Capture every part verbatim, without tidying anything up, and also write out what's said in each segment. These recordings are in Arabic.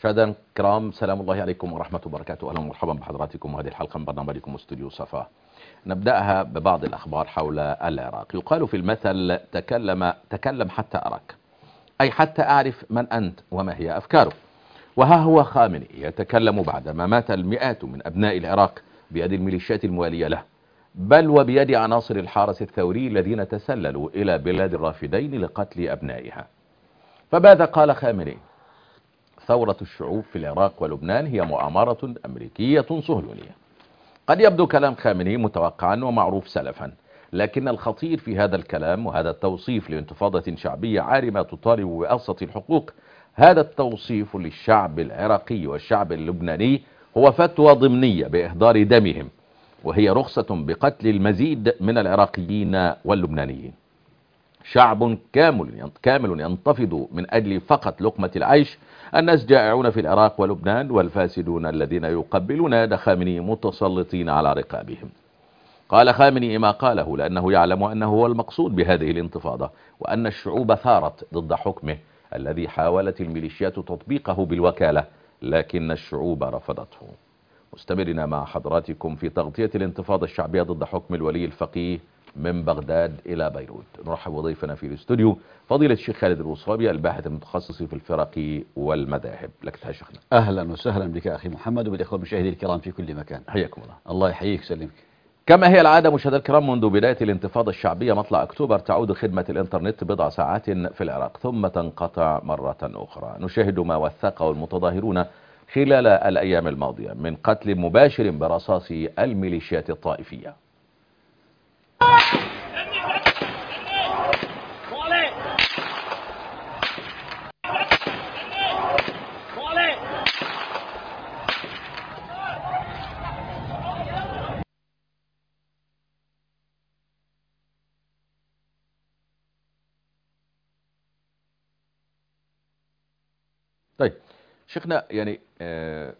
مشاهدينا الكرام، سلام الله عليكم ورحمة وبركاته. أهلا ومرحبا بحضراتكم وهذه الحلقة من برنامجكم استوديو صفا. نبدأها ببعض الأخبار حول العراق. يقال في المثل تكلم تكلم حتى أراك، أي حتى أعرف من أنت وما هي أفكاره. وها هو خامنئي يتكلم بعدما مات المئات من أبناء العراق بيد الميليشيات الموالية له، بل وبيد عناصر الحرس الثوري الذين تسللوا إلى بلاد الرافدين لقتل أبنائها. فماذا قال خامنئي؟ ثورة الشعوب في العراق ولبنان هي مؤامرة أمريكية صهيونية. قد يبدو كلام خامنئي متوقعا ومعروف سلفا، لكن الخطير في هذا الكلام وهذا التوصيف لانتفاضة شعبية عارمة تطالب بأبسط الحقوق، هذا التوصيف للشعب العراقي والشعب اللبناني هو فتوى ضمنية بإهدار دمهم، وهي رخصة بقتل المزيد من العراقيين واللبنانيين. شعب كامل كامل ينتفض من أجل فقط لقمة العيش. الناس جائعون في العراق ولبنان، والفاسدون الذين يقبلون يد خامنئي متسلطين على رقابهم. قال خامنئي ما قاله لأنه يعلم أنه هو المقصود بهذه الانتفاضة، وأن الشعوب ثارت ضد حكمه الذي حاولت الميليشيات تطبيقه بالوكالة، لكن الشعوب رفضته. مستمرنا مع حضراتكم في تغطية الانتفاضة الشعبية ضد حكم الولي الفقيه من بغداد إلى بيروت. نرحب بضيفنا في الاستوديو فضيلة الشيخ خالد الوصابي، الباحث المتخصص في الفرق والمذاهب. لك تحية شيخنا. أهلا وسهلا بك أخي محمد وبالإخوة المشاهدين الكرام في كل مكان. حياكم الله. الله يحييك ويسلمك. كما هي العادة مشاهدينا الكرام، منذ بداية الانتفاضة الشعبية مطلع أكتوبر تعود خدمة الإنترنت بضع ساعات في العراق ثم تنقطع مرة أخرى. نشاهد ما وثقه المتظاهرون خلال الأيام الماضية من قتل مباشر برصاص الميليشيات الطائفية. طيب شيخنا، يعني آه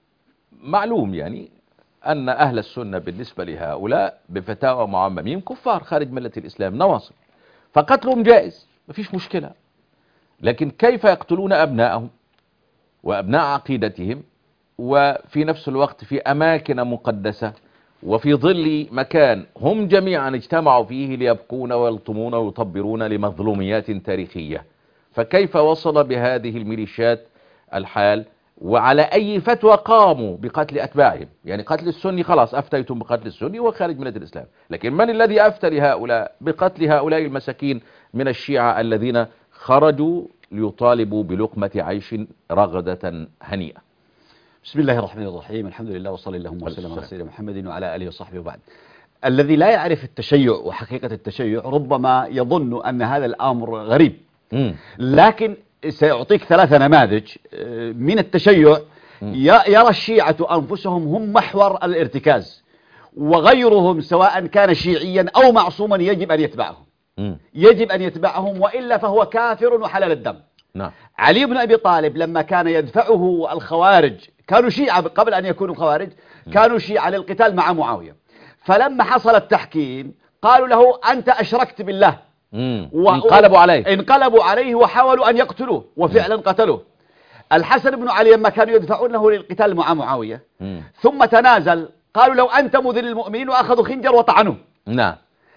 معلوم يعني أن أهل السنة بالنسبة لهؤلاء بفتاوى معممين كفار خارج ملة الإسلام نواصب، فقتلهم جائز مفيش مشكلة، لكن كيف يقتلون أبنائهم وأبناء عقيدتهم وفي نفس الوقت في أماكن مقدسة وفي ظل مكان هم جميعا اجتمعوا فيه ليبكون ويلطمون ويطبرون لمظلوميات تاريخية؟ فكيف وصل بهذه الميليشيات الحال؟ وعلى أي فتوى قاموا بقتل أتباعهم؟ يعني قتل السني خلاص أفتيتم بقتل السني وخارج ملة الإسلام، لكن من الذي أفتى لهؤلاء بقتل هؤلاء المساكين من الشيعة الذين خرجوا ليطالبوا بلقمة عيش رغدة هنيئة؟ بسم الله الرحمن الرحيم، الحمد لله وصلى اللهم وسلم على سيدنا محمد وعلى آله وصحبه وبعد. الذي لا يعرف التشيع وحقيقة التشيع ربما يظن أن هذا الأمر غريب، م. لكن سيعطيك ثلاثة نماذج من التشيع. يرى الشيعة أنفسهم هم محور الارتكاز، وغيرهم سواء كان شيعيا أو معصوما يجب أن يتبعهم، يجب أن يتبعهم وإلا فهو كافر وحلال الدم. نعم. علي بن أبي طالب لما كان يدفعه الخوارج، كانوا شيعة قبل أن يكونوا خوارج، كانوا شيعة للقتال مع معاوية، فلما حصل التحكيم قالوا له أنت أشركت بالله، و... انقلبوا عليه انقلبوا عليه وحاولوا أن يقتلوه وفعلا مم. قتلوه. الحسن بن علي لما كانوا يدفعونه للقتال مع معاوية مم. ثم تنازل، قالوا لو أنت مذل المؤمنين وأخذوا خنجر وطعنوه. نعم.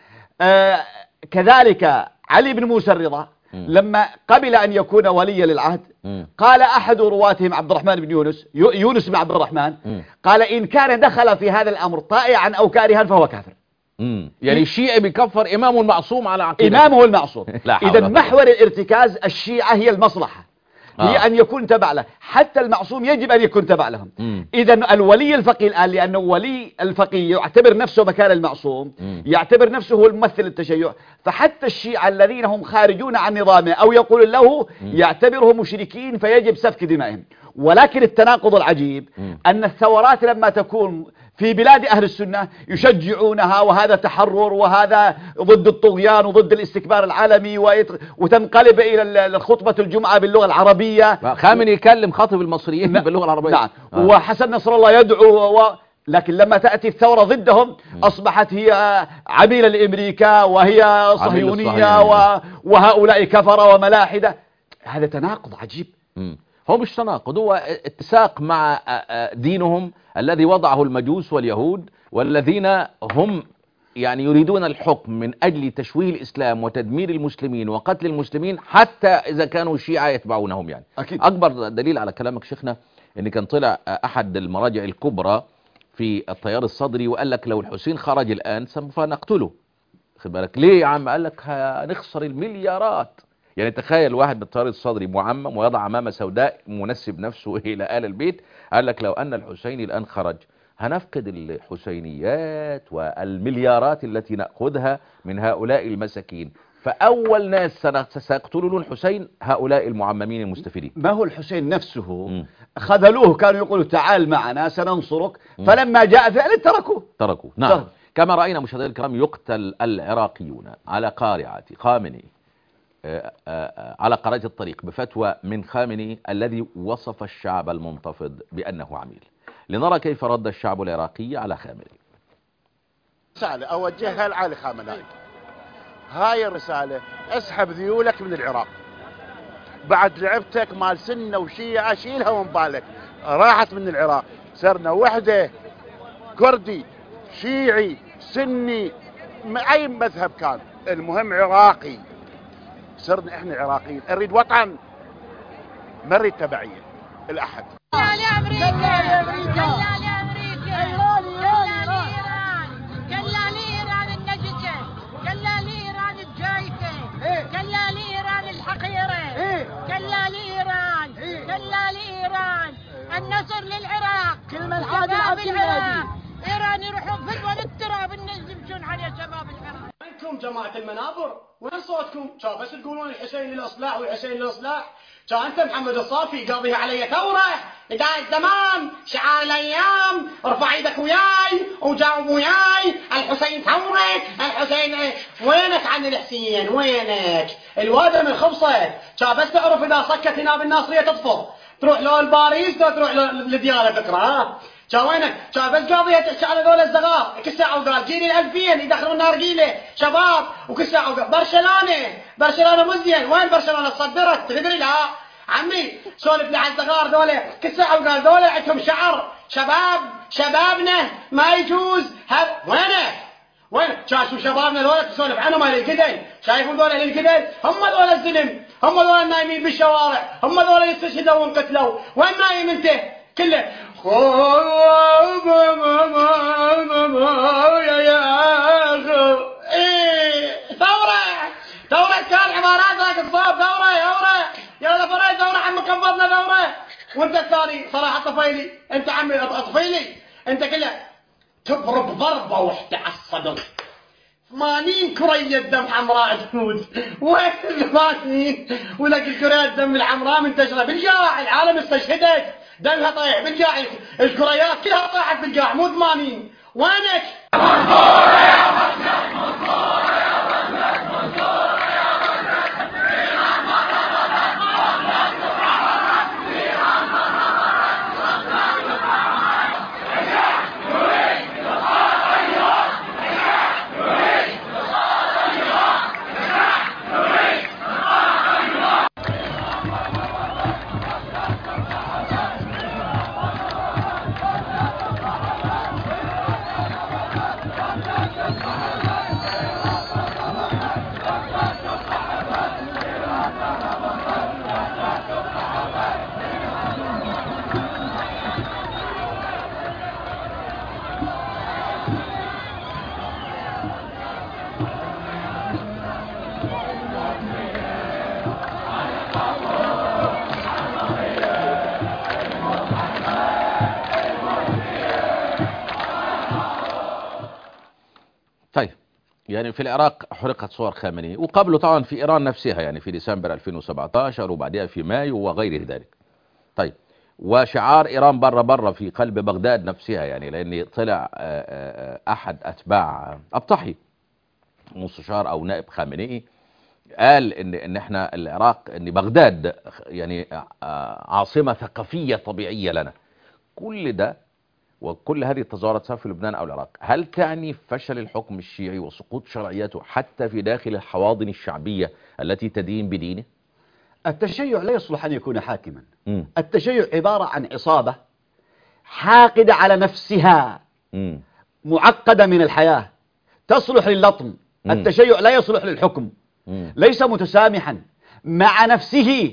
آه كذلك علي بن موسى الرضا مم. لما قبل أن يكون وليا للعهد مم. قال أحد رواتهم عبد الرحمن بن يونس يونس بن عبد الرحمن مم. قال إن كان دخل في هذا الأمر طائعا أو كارها فهو كافر. امم يعني الشيعي بيكفر إمامه المعصوم على عقيدته، إمامه المعصوم. إذا محور الارتكاز الشيعة هي المصلحة، آه. هي أن يكون تبع له، حتى المعصوم يجب أن يكون تبع لهم. إذا الولي الفقيه الآن، لأنه ولي الفقيه يعتبر نفسه مكان المعصوم، مم. يعتبر نفسه هو الممثل التشيع، فحتى الشيعة الذين هم خارجون عن نظامه أو يقول له مم. يعتبرهم مشركين فيجب سفك دمائهم. ولكن التناقض العجيب مم. أن الثورات لما تكون في بلاد أهل السنة يشجعونها، وهذا تحرر وهذا ضد الطغيان وضد الاستكبار العالمي، وتنقلب إلى خطبة الجمعة باللغة العربية. خامنئي يكلم خاطب المصريين باللغة العربية. نعم. آه. وحسن نصر الله يدعو و... لكن لما تأتي الثورة ضدهم أصبحت هي عميلة لأمريكا وهي صهيونية و... وهؤلاء كفرة وملاحدة. هذا تناقض عجيب. م. هو مش تناقض، هو اتساق مع دينهم الذي وضعه المجوس واليهود، والذين هم يعني يريدون الحكم من أجل تشويه الإسلام وتدمير المسلمين وقتل المسلمين، حتى إذا كانوا شيعة يتبعونهم يعني. أكيد. أكبر دليل على كلامك شيخنا إن كان طلع أحد المراجع الكبرى في التيار الصدري وقال لك لو الحسين خرج الآن سوف نقتله. خد بالك ليه يا عم؟ قال لك هنخسر المليارات. يعني تخيل واحد بالتيار الصدري معمم ويضع عمامة سوداء منسب نفسه إلى آل البيت، قال لك لو أن الحسين الآن خرج هنفقد الحسينيات والمليارات التي نأخذها من هؤلاء المساكين، فأول ناس سيقتلون الحسين هؤلاء المعممين المستفيدين. ما هو الحسين نفسه م. خذلوه، كانوا يقولوا تعال معنا سننصرك، فلما جاء فعلا تركوه تركوه نعم ترك. كما رأينا مشاهدينا الكرام يقتل العراقيون على قارعة خامنئي، على قارعة الطريق بفتوى من خامنئي الذي وصف الشعب المنتفض بأنه عميل. لنرى كيف رد الشعب العراقي على خامنئي. رسالة أوجهها لعلي خامنئي، هاي الرسالة: اسحب ذيولك من العراق، بعد لعبتك مال سنة وشيعة شيلها من بالك، راحت من العراق، صرنا وحدة، كردي شيعي سني أي مذهب كان، المهم عراقي، صرنا احنا عراقيين، نريد وطن ما نريد تبعية الأحد. كلا لأمريكا كلا لأمريكا كلا لإيران النجسة كلا لإيران الجايفة كلا لإيران الحقيرة كلا لإيران كلا لإيران النصر للعراق. كلمة شباب العراق إيران يروحون في البلد التراب الناس يمشون عليه شباب العراق. وينكم جماعة المنابر؟ وين صوتكم؟ كان بس تقولون الحسين للإصلاح والحسين للإصلاح، كان أنت محمد الصافي قاضيها علي ثورة بداية زمان شعار الأيام، ارفع ايدك وياي وجاوب وياي الحسين ثورة الحسين. وينك عن الحسين؟ وينك؟ الوادم الخبصة كان بس تعرف إذا صكت هنا بالناصرية تطفر، تروح لو الباريس لو تروح لديالة فكرة. ها كان وينك؟ كان بس قاضية تحكي على ذول الصغار كل ساعة وقال جيل الألفين يدخلون نارجيلة شباب وكل ساعة وقال برشلونة برشلونة مزين. وين برشلونة صدرت؟ تدري لا عمي سولف لي على الصغار ذولا كل ساعة وقال ذولا عندهم شعر شباب شبابنا ما يجوز. وينك؟ وين شاشوا شبابنا ذولا تسولف عنهم على القدل؟ شايفون ذولا للقدل؟ هم ذولا الزلم، هم ذولا النايمين بالشوارع، هم ذولا يستشهدوا وانقتلوا. وين نايم انت؟ كله ايه ثورة ثورة كان عبارات ذاك الصوب ثورة ثورة يا فريد ثورة عم كبضنا ثورة. وانت الثاني صراحة طفيلي انت عمي طفيلي انت كله تضرب ضربة واحدة على الصدر ثمانين كرية دم حمراء تموت. وين ثمانين ولك الكريات دم الحمراء منتشرة بالجاع العالم استشهدت دمها طايح بالجاع الكريات كلها طاحت بالجاع مو ثمانين. وينك؟ طيب يعني في العراق حرقت صور خامنئي، وقبله طبعا في إيران نفسها يعني في ديسمبر ألفين وسبعة عشر وبعدها في مايو وغير ذلك. طيب وشعار إيران برا برا في قلب بغداد نفسها، يعني لأن طلع أحد أتباع أبطحي مستشار أو نائب خامنئي قال إن إن إحنا العراق إن بغداد يعني عاصمة ثقافية طبيعية لنا. كل ده وكل هذه التظاهرات سواء في لبنان أو العراق هل تعني فشل الحكم الشيعي وسقوط شرعيته حتى في داخل الحواضن الشعبية التي تدين بدينه؟ التشيع لا يصلح أن يكون حاكما. مم. التشيع عبارة عن عصابة حاقدة على نفسها، مم. معقدة من الحياة، تصلح للطم. مم. التشيع لا يصلح للحكم، مم. ليس متسامحا مع نفسه.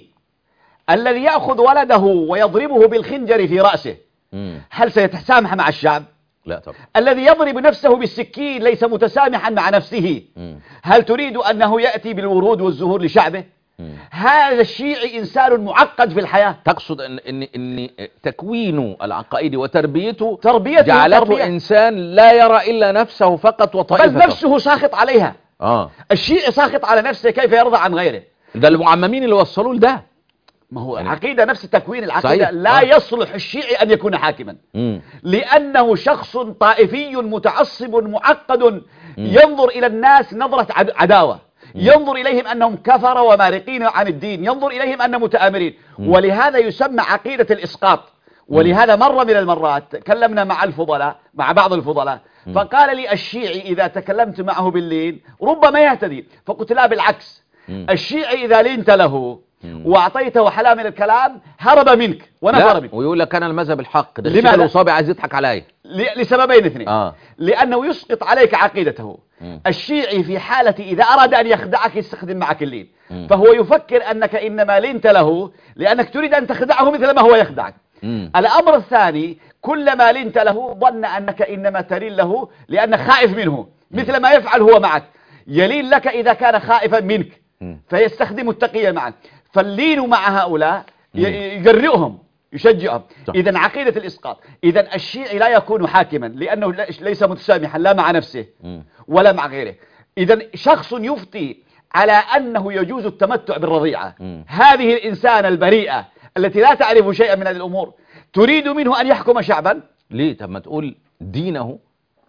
الذي يأخذ ولده ويضربه بالخنجر في رأسه مم. هل سيتسامح مع الشعب؟ لا طبعا. الذي يضرب نفسه بالسكين ليس متسامحا مع نفسه. مم. هل تريد أنه يأتي بالورود والزهور لشعبه؟ مم. هذا الشيعي إنسان معقد في الحياة. تقصد ان ان ان تكوينه العقائدي وتربيته تربيته جعلته تربية. انسان لا يرى الا نفسه فقط وطائفته، بل نفسه ساخط عليها. اه الشيعي ساخط على نفسه، كيف يرضى عن غيره؟ ده المعممين اللي وصلوه لده. ما هو يعني العقيدة نفس تكوين العقيدة. صحيح. لا آه. يصلح الشيعي أن يكون حاكما، مم. لأنه شخص طائفي متعصب معقد، ينظر إلى الناس نظرة عد- عداوة، ينظر إليهم أنهم كفر ومارقين عن الدين، ينظر إليهم أنهم متآمرين، ولهذا يسمى عقيدة الإسقاط. ولهذا مرة من المرات تكلمنا مع الفضلاء، مع بعض الفضلاء، فقال لي الشيعي إذا تكلمت معه باللين ربما يهتدي، فقلت لا بالعكس، الشيعي إذا لينت له وأعطيته حلا من الكلام هرب منك ونفر لا منك. ويقول لك انا المذهب الحق ده، لماذا؟ الشيخ الوصابي عايز يضحك عليا. ل- لسببين اثنين. آه. لأنه يسقط عليك عقيدته. مم. الشيعي في حالة إذا أراد أن يخدعك يستخدم معك اللين، مم. فهو يفكر أنك إنما لنت له لأنك تريد أن تخدعه مثل ما هو يخدعك. مم. الأمر الثاني، كلما لنت له ظن أنك إنما تلين له لأنك خائف منه، مثل ما يفعل هو معك، يلين لك إذا كان خائفا منك، مم. فيستخدم التقية معك. فاللين مع هؤلاء ي- يجرئهم، يشجعهم. صح. إذا عقيدة الإسقاط. إذا الشيعي لا يكون حاكما لأنه لا- ليس متسامحا لا مع نفسه مم. ولا مع غيره. إذا شخص يفتي على أنه يجوز التمتع بالرضيعة، مم. هذه الإنسانة البريئة التي لا تعرف شيئا من هذه الأمور تريد منه أن يحكم شعبا؟ ليه؟ طب ما تقول دينه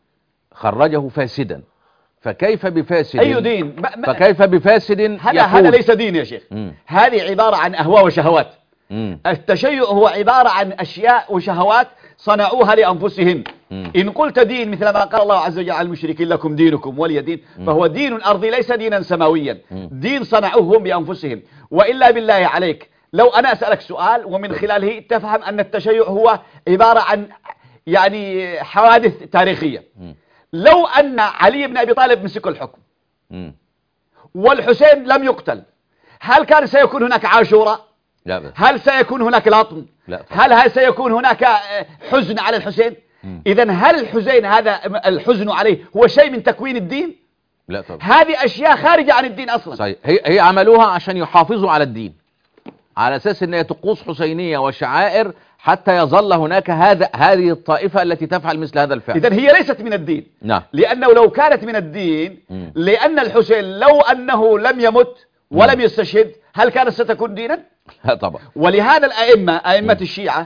خرجه فاسدا، فكيف بفاسد؟ أي دين؟ ما ما فكيف بفاسد هذا يقول؟ هذا ليس دين يا شيخ. مم. هذه عبارة عن أهواء وشهوات. مم. التشيع هو عبارة عن أشياء وشهوات صنعوها لأنفسهم. مم. إن قلت دين مثل ما قال الله عز وجل على المشركين لكم دينكم ولي دين، فهو دين أرضي ليس دينا سماويا، مم. دين صنعوه هم بأنفسهم. وإلا بالله عليك لو أنا أسألك سؤال ومن خلاله تفهم أن التشيع هو عبارة عن يعني حوادث تاريخية، مم. لو أن علي بن أبي طالب مسك الحكم مم. والحسين لم يقتل، هل كان سيكون هناك عاشوراء؟ لا بس. هل سيكون هناك لطم؟ لا طبعا. هل هل سيكون هناك حزن على الحسين؟ إذا هل الحسين هذا الحزن عليه هو شيء من تكوين الدين؟ لا طبعا. هذه أشياء خارجة عن الدين أصلا. صحيح. هي هي عملوها عشان يحافظوا على الدين، على اساس ان هي طقوس حسينيه وشعائر حتى يظل هناك هذا هذه الطائفه التي تفعل مثل هذا الفعل. إذا هي ليست من الدين. نعم. لأنه لو كانت من الدين، مم. لأن الحسين لو أنه لم يمت ولم يستشهد هل كانت ستكون دينا؟ لا طبعا. ولهذا الأئمة أئمة الشيعة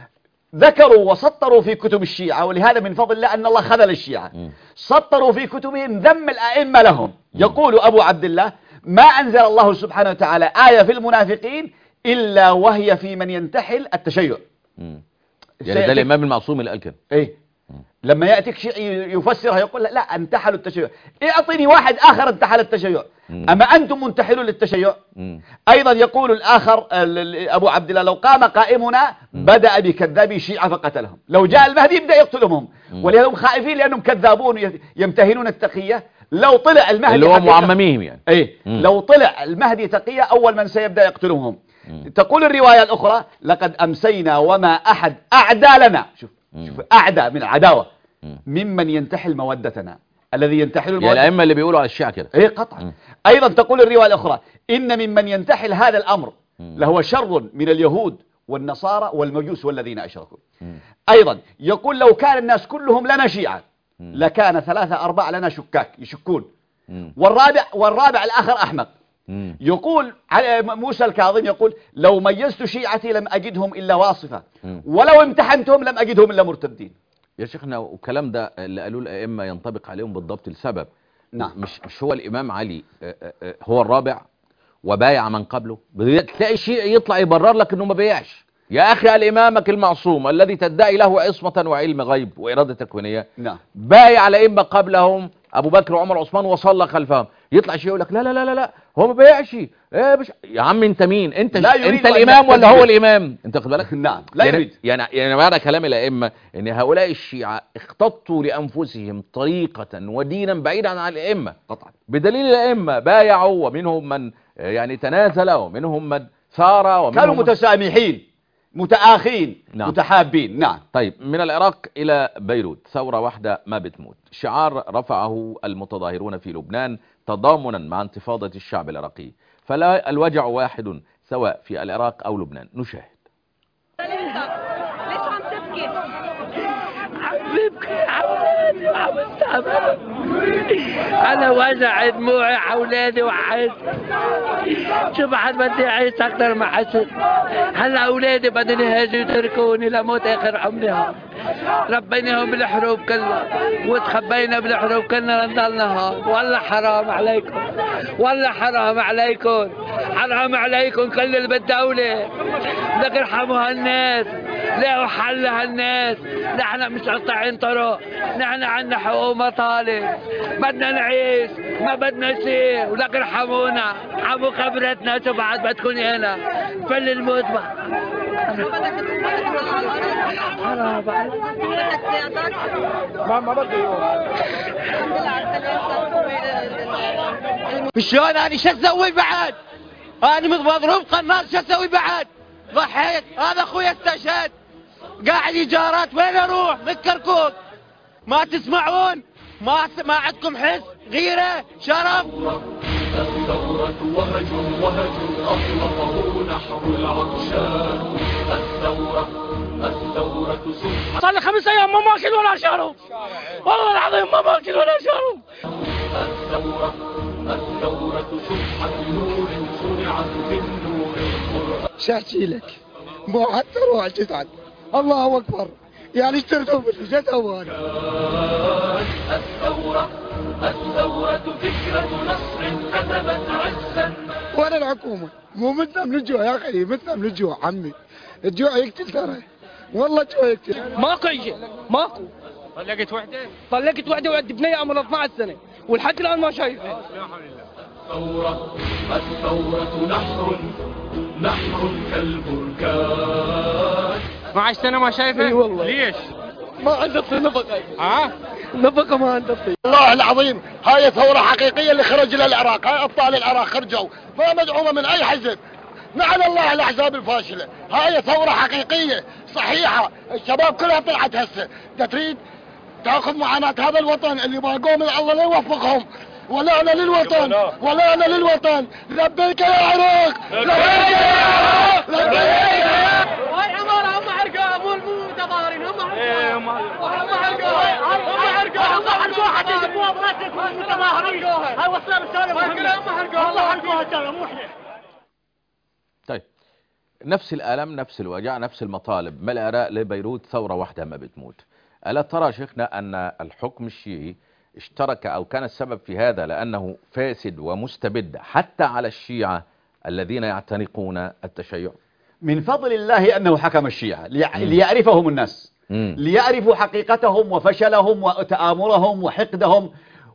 ذكروا وسطروا في كتب الشيعة، ولهذا من فضل الله أن الله خذل الشيعة، سطروا في كتبهم ذم الأئمة لهم. يقول أبو عبد الله: ما أنزل الله سبحانه وتعالى آية في المنافقين إلا وهي في من ينتحل التشيع. مم. يعني ده الامام المعصوم اللي قال كده. إيه؟ لما يأتيك شيء يفسرها يقول لا انتحلوا التشيع، اعطني واحد آخر انتحل التشيع. أما أنتم منتحلون للتشيع؟ مم. أيضا يقول الآخر أبو عبد الله: لو قام قائمنا بدأ بكذابي شيعة فقتلهم، لو جاء المهدي يبدأ يقتلهم. ولهذا هم خائفين لأنهم كذابون يمتهنون التقية. لو طلع المهدي اللي هو حقيقة- معمميهم يعني. ايه مم. لو طلع المهدي تقية أول من سيبدأ يقتلهم. تقول الرواية الأخرى: لقد أمسينا وما أحد أعدى لنا، شوف شوف أعدى من العداوة، ممن ينتحل مودتنا. الذي ينتحل يعني المودة الائمه اللي بيقولوا على الشيعة كده. ايه قطعا. ايضا تقول الرواية الاخرى: ان ممن ينتحل هذا الامر لهو شر من اليهود والنصارى والمجوس والذين اشركوا. ايضا يقول: لو كان الناس كلهم لنا شيعة لكان ثلاثة ارباع لنا شكاك يشكون، والرابع والرابع الاخر احمق. مم. يقول على موسى الكاظم يقول: لو ميزت شيعتي لم اجدهم الا واصفة، ولو امتحنتهم لم اجدهم الا مرتدين. يا شيخنا والكلام ده اللي قالوه الائمه ينطبق عليهم بالضبط لسبب. نعم. مش مش هو الامام علي آه، آه، آه، هو الرابع وبايع من قبله؟ تلاقي شيء يطلع يبرر لك انه ما بايعش. يا اخي الامامك المعصوم الذي تدعي له عصمه وعلم غيب واراده تكوينيه نعم. بايع الائمه قبلهم ابو بكر وعمر وعثمان وصلى خلفهم، يطلع شيء يقول لك لا لا لا لا لا هو ما بيعش ايه بش... يا عم انت مين؟ انت ش... انت الامام ولا هو الامام؟ انت واخد بالك؟ نعم لا يعني يريد. يعني يعني معنى كلام الائمه ان هؤلاء الشيعه اختطوا لانفسهم طريقه ودينا بعيدا عن الائمه قطعا، بدليل الائمه بايعوا، ومنهم من يعني تنازل، ومنهم من ثار، ومنهم كانوا متسامحين متآخين. نعم. متحابين. نعم. طيب من العراق إلى بيروت، ثورة واحدة ما بتموت، شعار رفعه المتظاهرون في لبنان تضامنا مع انتفاضة الشعب العراقي، فلا الوجع واحد سواء في العراق أو لبنان. نشاهد. ليش عم تبكي؟ عم ببكي حولادي وعم استعمل. أنا وجع دموعي حولادي وحس. شو بعد بدي أعيش أكثر ما حست. هلا أولادي بدهم يهاجوا يتركوني لموت آخر عمرها. ربيناهم بالحروب كلها وتخبينا بالحروب كلنا لنضلنا هون. والله حرام عليكم، والله حرام عليكم، حرام عليكم كل بالدولة. بدك ارحموا هالناس، لاقوا حل هالناس. نحن مش قاطعين طرق، نحن عنا حقوق ومطالب، بدنا نعيش ما بدنا شيء. ولك ارحمونا، ارحموا خبرتنا. شو بعد بدكم هنا فل الموت بقى. حرام عليك. ما ما بدي شلون انا شو اسوي بعد؟ انا مضروب قناص، شو اسوي بعد؟ ضحيت، هذا اخوي استشهد قاعد ايجارات. وين اروح؟ بالكركوك. ما تسمعون؟ ما ما عندكم حس غيره شرف؟ الثورة وهج وهج أطلقه نحو العطشان. الثورة الثورة سبحان. صار لي خمس ايام ما ماكل ولا شرب، والله العظيم ما ماكل ولا شرب. الثورة الثورة سبحة نور صنعت بالنور القرآن. شاحكي لك مو حتى روح جدعا. الله اكبر، يعني اشتريتوا بالجد اوان. الثورة الثورة فكرة نصر كتبت عزا. وانا الحكومة مو متنا من الجوع يا اخي، متنا من الجوع عمي. الجوع يقتل ترى، والله الجوع يقتل. ماكو شيء، ماكو. طلقت وحده؟ طلقت وحده وعندي بنيه عمرها اثنعش سنة ولحد الان ما شايفها. الثورة الثورة نحر نحر كالبركان. اثنعش سنة ما شايفها؟ اي والله. ليش؟ ما عنده نفقة. ها؟ نفقة ما عنده. والله العظيم هاي ثورة حقيقية اللي خرج للعراق، هاي ابطال العراق خرجوا، ما مدعومة من اي حزب. نعم الله الاحزاب الفاشلة، هاي ثورة حقيقية صحيحة، الشباب كلها طلعت هسه. تريد تاخذ معاناة هذا الوطن اللي باقوه من الله لا يوفقهم. ولا انا للوطن، ولا انا للوطن. لبيك يا عراق، لبيك يا عراق، لبيك يا عراق. هاي عمارة هم عرقاء، مو مو متظاهرين، هم عرقاء. هم عرقاء، هم عرقاء، هم عرقاء حتى يجيبوها براسك متظاهرين. هاي وصلنا بالسالفة. هم عرقاء، هم عرقاء مو احنا. طيب نفس الآلام، نفس الوجع، نفس المطالب، ما العراق لبيروت ثورة واحدة ما بتموت. ألا ترى شيخنا أن الحكم الشيعي اشترك أو كان السبب في هذا لأنه فاسد ومستبد حتى على الشيعة الذين يعتنقون التشيع؟ من فضل الله أنه حكم الشيعة ليعرفهم الناس، مم. ليعرفوا حقيقتهم وفشلهم وتآمرهم وحقدهم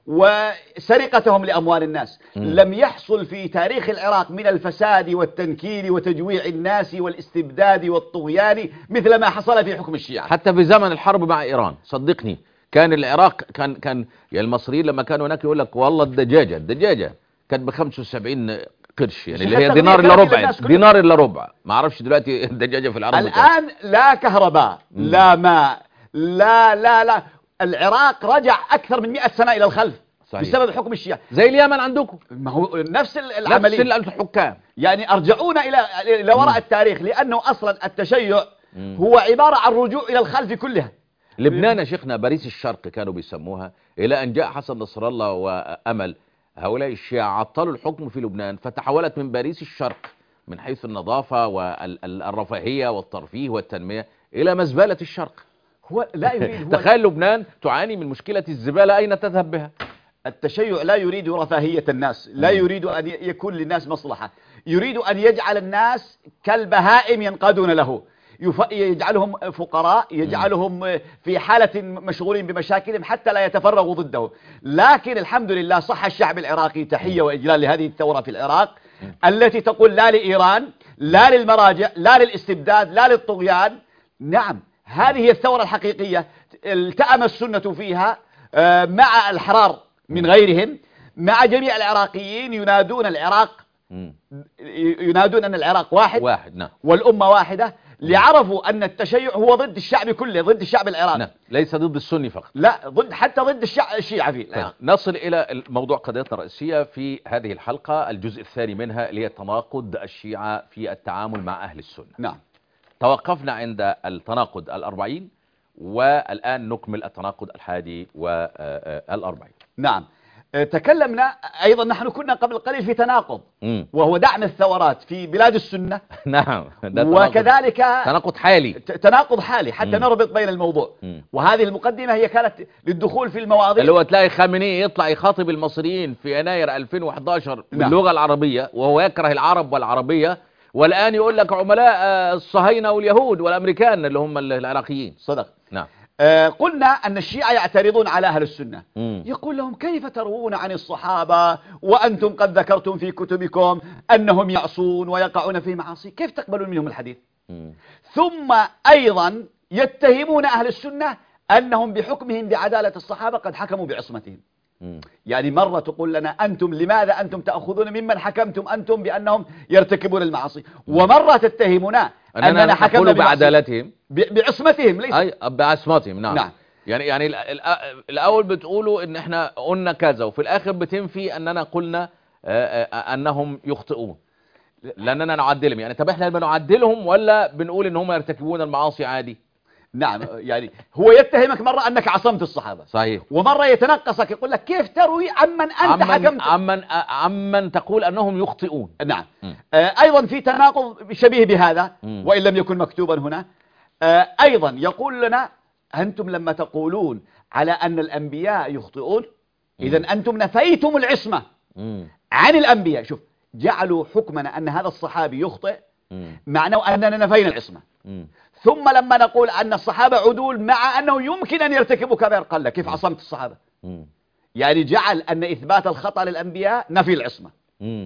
وسرقتهم لأموال الناس. مم. لم يحصل في تاريخ العراق من الفساد والتنكيل وتجويع الناس والاستبداد والطغيان مثل ما حصل في حكم الشيعة. حتى في زمن الحرب مع إيران صدقني كان العراق كان كان يعني المصريين لما كانوا هناك يقول لك والله الدجاجة الدجاجة كانت ب خمسة وسبعين قرش، يعني اللي هي دينار الا ربع، دينار الا ربع. ما اعرفش دلوقتي الدجاجة في العراق الآن لا كهرباء، لا ماء، لا لا لا. العراق رجع أكثر من مئة سنة إلى الخلف. صحيح. بسبب حكم الشيعة. زي اليمن عندكم، ما هو نفس العملية، نفس الحكام. يعني أرجعونا إلى إلى وراء التاريخ، لأنه أصلا التشيع هو عبارة عن رجوع إلى الخلف كلها. لبنان يا شيخنا باريس الشرق كانوا بيسموها، إلى أن جاء حسن نصر الله وأمل هؤلاء الشيعة عطلوا الحكم في لبنان، فتحولت من باريس الشرق من حيث النظافة والرفاهية والترفيه والتنمية إلى مزبلة الشرق. هو لا يريد، هو تخيل لبنان تعاني من مشكلة الزبالة، أين تذهب بها؟ التشيع لا يريد رفاهية الناس، لا يريد أن يكون للناس مصلحة، يريد أن يجعل الناس كالبهائم ينقادون له. يف- يجعلهم فقراء، يجعلهم في حالة مشغولين بمشاكلهم حتى لا يتفرغوا ضده. لكن الحمد لله صح الشعب العراقي تحية وإجلال لهذه الثورة في العراق التي تقول لا لإيران، لا للمراجع، لا للاستبداد، لا للطغيان. نعم، هذه هي الثورة الحقيقية التأم السنة فيها آه، مع الحرار من غيرهم، مع جميع العراقيين ينادون العراق، مم. ينادون أن العراق واحد واحد. نعم. والأمة واحدة، ليعرفوا أن التشيع هو ضد الشعب كله، ضد الشعب العراقي. نعم، ليس ضد السني فقط. لا، ضد حتى ضد الشع... الشيعة فيه. طيب. نصل إلى الموضوع قضيتنا الرئيسية في هذه الحلقة، الجزء الثاني منها اللي هي تناقض الشيعة في التعامل مع أهل السنة. نعم. توقفنا عند التناقض الأربعين، والآن نكمل التناقض الحادي والأربعين. نعم. آه، تكلمنا أيضا، نحن كنا قبل قليل في تناقض، مم. وهو دعم الثورات في بلاد السنة. نعم. ده تناقض. وكذلك تناقض حالي. ت- تناقض حالي حتى مم. نربط بين الموضوع. مم. وهذه المقدمة هي كانت للدخول في المواضيع. اللي هو تلاقي خامنئي يطلع يخاطب المصريين في يناير ألفين وأحد عشر نعم. باللغة العربية، وهو يكره العرب والعربية، والآن يقول لك عملاء آه، الصهاينة واليهود والأمريكان اللي هم العراقيين. صدق. نعم. آه، قلنا أن الشيعة يعترضون على أهل السنة. مم. يقول لهم كيف تروون عن الصحابة وأنتم قد ذكرتم في كتبكم أنهم يعصون ويقعون في معاصي، كيف تقبلون منهم الحديث؟ مم. ثم أيضا يتهمون أهل السنة أنهم بحكمهم بعدالة الصحابة قد حكموا بعصمتهم. مم. يعني مرة تقول لنا أنتم لماذا أنتم تأخذون ممن حكمتم أنتم بأنهم يرتكبون المعاصي، ومرة تتهمنا أننا حكمنا حكمنا بمعصية- بعدالتهم، ب- بعصمتهم ليس. أي بعصمتهم. نعم. نعم. يعني يعني ال- ال- الأول بتقولوا إن إحنا قلنا كذا، وفي الآخر بتنفي أننا قلنا آه، آه، أنهم يخطئون لأننا نعدلهم. يعني طب إحنا بنعدلهم ولا بنقول إن هم يرتكبون المعاصي عادي؟ نعم. يعني هو يتهمك مرة أنك عصمت الصحابة، صحيح. ومرة يتنقصك يقول لك كيف تروي عمن أنت عمن حكمت. عمن عمن تقول أنهم يخطئون. نعم. مم. آه أيضا في تناقض شبيه بهذا، مم. وإن لم يكن مكتوبا هنا. آه أيضا يقول لنا أنتم لما تقولون على أن الأنبياء يخطئون، إذا أنتم نفيتم العصمة مم. عن الأنبياء. شوف، جعلوا حكمنا أن هذا الصحابي يخطئ مم. معناه أننا نفينا العصمة. مم. ثم لما نقول أن الصحابة عدول مع أنه يمكن أن يرتكبوا كبائر، قال لك كيف عصمت الصحابة؟ مم. يعني جعل أن إثبات الخطأ للأنبياء نفي العصمة، مم.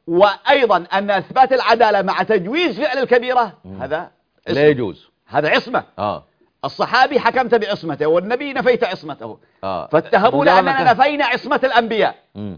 وأيضا أن إثبات العدالة مع تجويز فعل الكبيرة هذا لا عصمة. يجوز. هذا عصمة. اه الصحابي حكمت بعصمته والنبي نفيت عصمته، اه فاتهمونا مجرد أننا كان- نفينا عصمة الأنبياء، مم.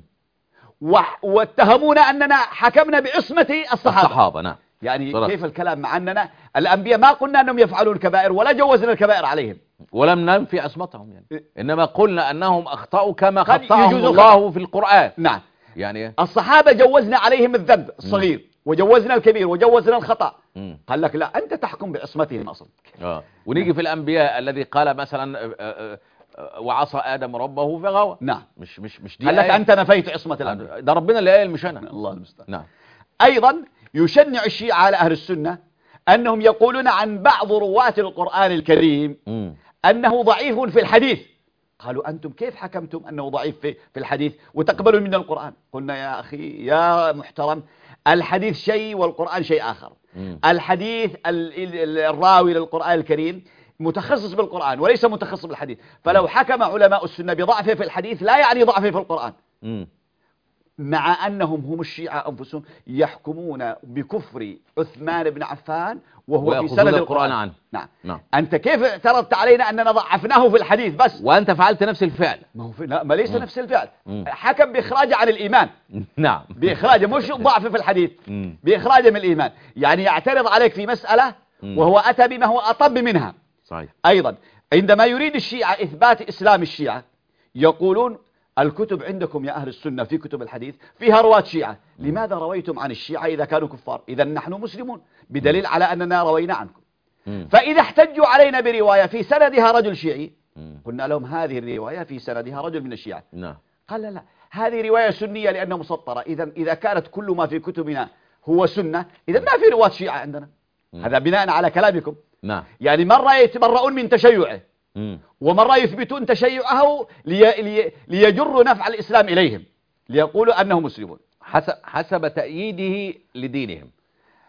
وح- واتهمونا أننا حكمنا بعصمة الصحابة. الصحابة. نعم. يعني صراحة. كيف الكلام مع أننا الأنبياء ما قلنا أنهم يفعلون الكبائر ولا جوزنا الكبائر عليهم. ولم ننفي عصمتهم، يعني إنما قلنا أنهم أخطأوا كما قد خطأهم يجوز الله في القرآن. نعم. يعني الصحابة جوزنا عليهم الذنب الصغير وجوزنا الكبير وجوزنا الخطأ. مم. قال لك لا، أنت تحكم بعصمتهم أصلا. اه ونيجي في الأنبياء الذي قال مثلا آه، آه، آه، وعصى آدم ربه فغوى. نعم. مش مش مش دي قال لك آية. أنت نفيت عصمة الأنبياء. ده ربنا اللي قال مش أنا. الله المستعان. نعم. أيضا يشنع الشيعة على أهل السنة أنهم يقولون عن بعض رواة القرآن الكريم مم. أنه ضعيف في الحديث. قالوا أنتم كيف حكمتم أنه ضعيف في في الحديث وتقبلون من القرآن؟ قلنا يا أخي يا محترم، الحديث شيء والقرآن شيء آخر. مم. الحديث ال- ال- الراوي للقرآن الكريم متخصص بالقرآن وليس متخصص بالحديث، فلو حكم علماء السنة بضعفه في الحديث لا يعني ضعفه في القرآن، مم. مع أنهم هم الشيعة أنفسهم يحكمون بكفر عثمان بن عفان وهو في ويأخذون سند القرآن القرآن عنه. نعم. نعم. أنت كيف اعترضت علينا أننا ضعفناه في الحديث بس؟ وأنت فعلت نفس الفعل. ما هو في لا ما ليس مم. نفس الفعل. مم. حكم بإخراجه عن الإيمان، نعم. بإخراجه مش ضعف في الحديث، مم. بإخراجه من الإيمان. يعني يعترض عليك في مسألة مم. وهو أتى بما هو أطب منها. صحيح. أيضا عندما يريد الشيعة إثبات إسلام الشيعة يقولون الكتب عندكم يا أهل السنة في كتب الحديث فيها رواة شيعة، لماذا رويتم عن الشيعة إذا كانوا كفار؟ إذا نحن مسلمون، بدليل على أننا روينا عنكم. مم. فإذا احتجوا علينا برواية في سندها رجل شيعي مم. قلنا لهم هذه الرواية في سندها رجل من الشيعة. نعم. قال لا لا، هذه رواية سنية لأنها مسطرة، إذا إذا كانت كل ما في كتبنا هو سنة إذا ما في رواة شيعة عندنا. مم. هذا بناء على كلامكم. نعم. يعني مرة يتبرؤون من تشيعه مم. ومرة يثبتون تشيعه لي لي ليجروا نفع الإسلام إليهم ليقولوا أنهم مسلمون. حسب حسب تأييده لدينهم.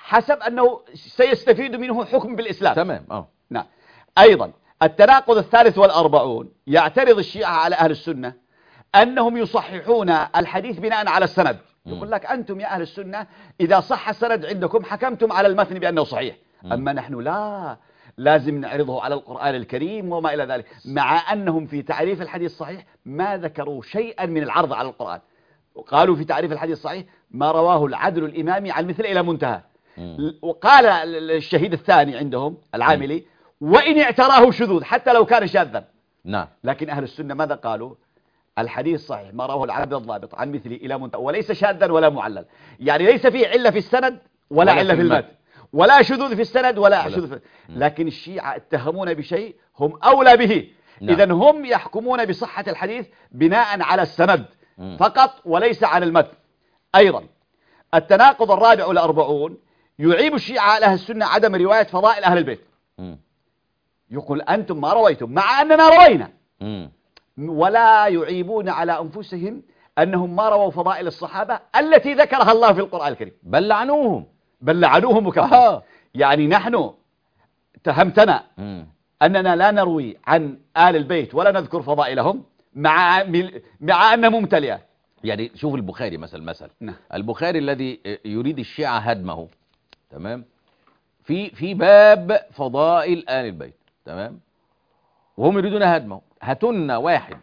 حسب أنه سيستفيد منه حكم بالإسلام. تمام. اه نعم. أيضا التناقض الثالث والأربعون، يعترض الشيعة على أهل السنة أنهم يصححون الحديث بناء على السند. يقول لك أنتم يا أهل السنة إذا صح السند عندكم حكمتم على المتن بأنه صحيح، أما نحن لا، لازم نعرضه على القرآن الكريم وما إلى ذلك، مع أنهم في تعريف الحديث الصحيح ما ذكروا شيئا من العرض على القرآن. وقالوا في تعريف الحديث الصحيح ما رواه العدل الإمامي عن المثل إلى منتهى. وقال الشهيد الثاني عندهم العاملي وإن اعتراه شذوذ حتى لو كان شاذا. نعم. لكن أهل السنة ماذا قالوا؟ الحديث الصحيح ما رواه العدل الضابط عن مثله إلى منتهى، وليس شاذا ولا معلل، يعني ليس فيه علة في السند ولا, ولا علة في المتن، ولا شذوذ في السند ولا, ولا. شذوذ في... لكن الشيعة اتهمون بشيء هم أولى به. نعم. إذن هم يحكمون بصحة الحديث بناء على السند م. فقط وليس على المتن. أيضا التناقض الرابع والأربعون، يعيب الشيعة على أهل السنة عدم رواية فضائل أهل البيت. م. يقول أنتم ما رويتم مع أننا روينا. م. ولا يعيبون على أنفسهم أنهم ما رووا فضائل الصحابة التي ذكرها الله في القرآن الكريم، بل لعنوهم بل لعنوهم وكفروا. آه. يعني نحن اتهمتنا أننا لا نروي عن آل البيت ولا نذكر فضائلهم مع مع أن ممتلئة. يعني شوف البخاري مثل مثل نعم. البخاري الذي يريد الشيعة هدمه، تمام، في في باب فضائل آل البيت، تمام، وهم يريدون هدمه. هاتنا واحد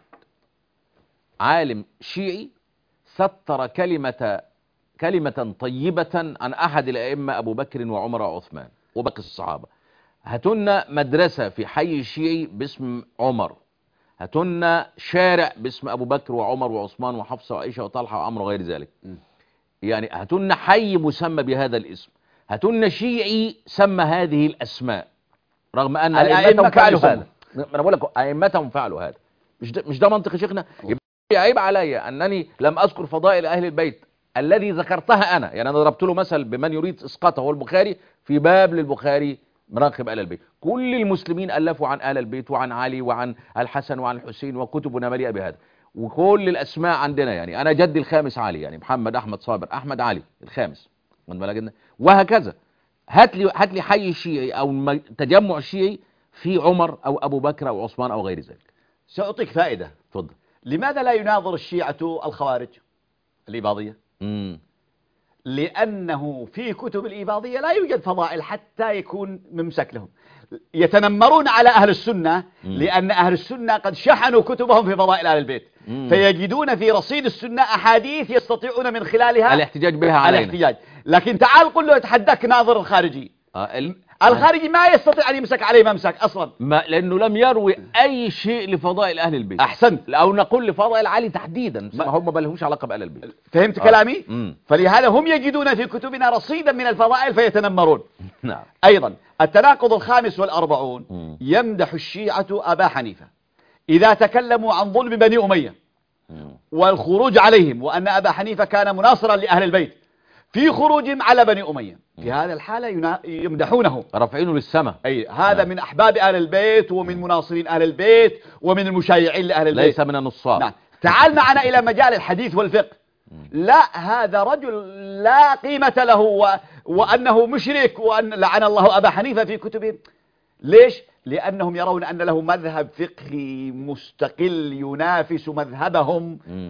عالم شيعي سطر كلمة كلمة طيبة عن أحد الأئمة أبو بكر وعمر وعثمان وباقي الصحابة. هاتنا مدرسة في حي شيعي باسم عمر، هاتنا شارع باسم أبو بكر وعمر وعثمان وحفصة وعائشة وطلحة وعمر وغير ذلك. يعني هاتنا حي مسمى بهذا الاسم، هاتنا شيعي سمى هذه الأسماء، رغم أن أئمتهم فعلوا هذا. أنا بقول لك أئمتهم فعلوا هذا. مش ده, مش ده منطق شيخنا؟ يبقى عيب علي أنني لم أذكر فضائل أهل البيت الذي ذكرتها أنا. يعني أنا ضربت له مثل بمن يريد إسقاطه هو البخاري، في باب للبخاري مناقب آل البيت. كل المسلمين ألفوا عن آل البيت وعن علي وعن الحسن وعن الحسين، وكتبنا مليئة بهذا، وكل الأسماء عندنا. يعني أنا جدي الخامس علي، يعني محمد أحمد صابر أحمد علي الخامس، وهكذا. هات لي هات لي حي شيعي أو تجمع شيعي في عمر أو أبو بكر أو عثمان أو غير ذلك. سأعطيك فائدة. تفضل. لماذا لا يناظر الشيعة الخوارج الإباضية؟ مم. لأنه في كتب الإباضية لا يوجد فضائل حتى يكون ممسك لهم. يتنمرون على أهل السنة مم. لأن أهل السنة قد شحنوا كتبهم في فضائل أهل البيت، مم. فيجدون في رصيد السنة أحاديث يستطيعون من خلالها الاحتجاج بها علينا. الاحتجاج. لكن تعال قل له يتحداك ناظر الخارجي. آه ال... الخارجي ما يستطيع أن يمسك عليه ممسك أصلا، ما لأنه لم يروي أي شيء لفضائل أهل البيت. أحسنت. أو نقول لفضائل علي تحديدا، ما هم ما لهمش علاقة بأهل البيت. فهمت آه. كلامي؟ مم. فلهذا هم يجدون في كتبنا رصيدا من الفضائل فيتنمرون. نعم. أيضا التناقض الخامس والأربعون، مم. يمدح الشيعة أبا حنيفة إذا تكلموا عن ظلم بني أمية مم. والخروج عليهم، وأن أبا حنيفة كان مناصرا لأهل البيت في خروجهم على بني أمية. في هذا الحالة يمدحونه، رافعينه للسماء. أي هذا نعم. من أحباب أهل البيت ومن مناصرين أهل البيت ومن المشايعين لأهل البيت، ليس من النصار. نعم. تعال معنا إلى مجال الحديث والفقه. لا، هذا رجل لا قيمة له و... وأنه مشرك وأن لعن الله أبا حنيفة في كتبهم. ليش؟ لأنهم يرون أن له مذهب فقهي مستقل ينافس مذهبهم، م.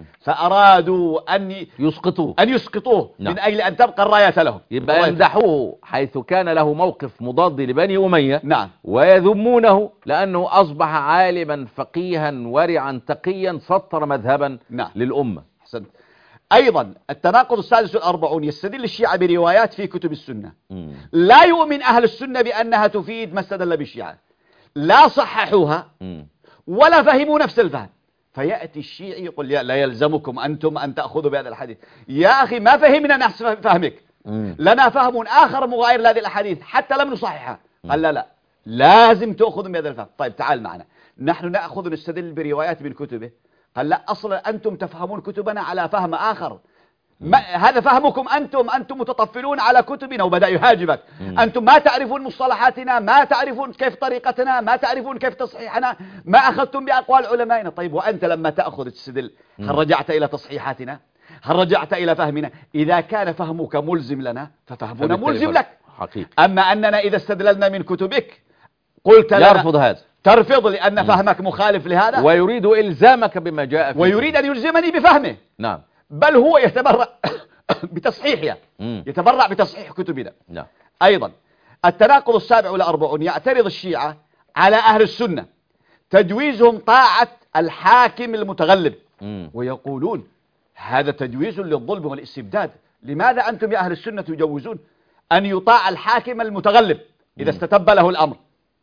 فأرادوا أن يسقطوه أن يسقطوه نعم. من أجل أن تبقى الراية له. يبقى يمدحوه حيث كان له موقف مضاد لبني أمية، نعم. ويذمونه لأنه أصبح عالما فقيها ورعا تقيا سطر مذهبا نعم. للأمة. حسن. أيضا التناقض السادس والأربعون، يستدل الشيعة بروايات في كتب السنة م. لا يؤمن أهل السنة بأنها تفيد ما استدل بالشيعة، لا صححوها م. ولا فهموا نفس الفهم. فيأتي الشيعي يقول لا يلزمكم أنتم أن تأخذوا بهذا الحديث. يا أخي ما فهمنا نفس فهمك، م. لنا فهم آخر مغاير لهذه الأحاديث حتى لم نصححها. قال لا لا لازم تأخذوا بهذا الفهم. طيب تعال معنا، نحن نأخذ نستدل بروايات من كتبه. قال لا، أصلا أنتم تفهمون كتبنا على فهم آخر، ما هذا فهمكم أنتم أنتم متطفلون على كتبنا. وبدأ يهاجمك، أنتم ما تعرفون مصطلحاتنا، ما تعرفون كيف طريقتنا، ما تعرفون كيف تصحيحنا، ما أخذتم بأقوال علمائنا. طيب وأنت لما تأخذ تستدل هل رجعت إلى تصحيحاتنا؟ هل رجعت إلى فهمنا؟ إذا كان فهمك ملزم لنا ففهمنا ملزم لك. حقيقي. أما أننا إذا استدللنا من كتبك قلت لنا يرفض هذا، ترفض لأن فهمك مخالف لهذا، ويريد إلزامك بما جاء فيه، ويريد أن يلزمني بفهمه. نعم. بل هو يتبرع بتصحيحها، مم. يتبرع بتصحيح كتبنا. نعم. أيضا التناقض السابع والأربعون، يعترض الشيعة على أهل السنة تجويزهم طاعة الحاكم المتغلب، مم. ويقولون هذا تجويز للظلم والاستبداد. لماذا أنتم يا أهل السنة تجوزون أن يطاع الحاكم المتغلب إذا استتب له الأمر؟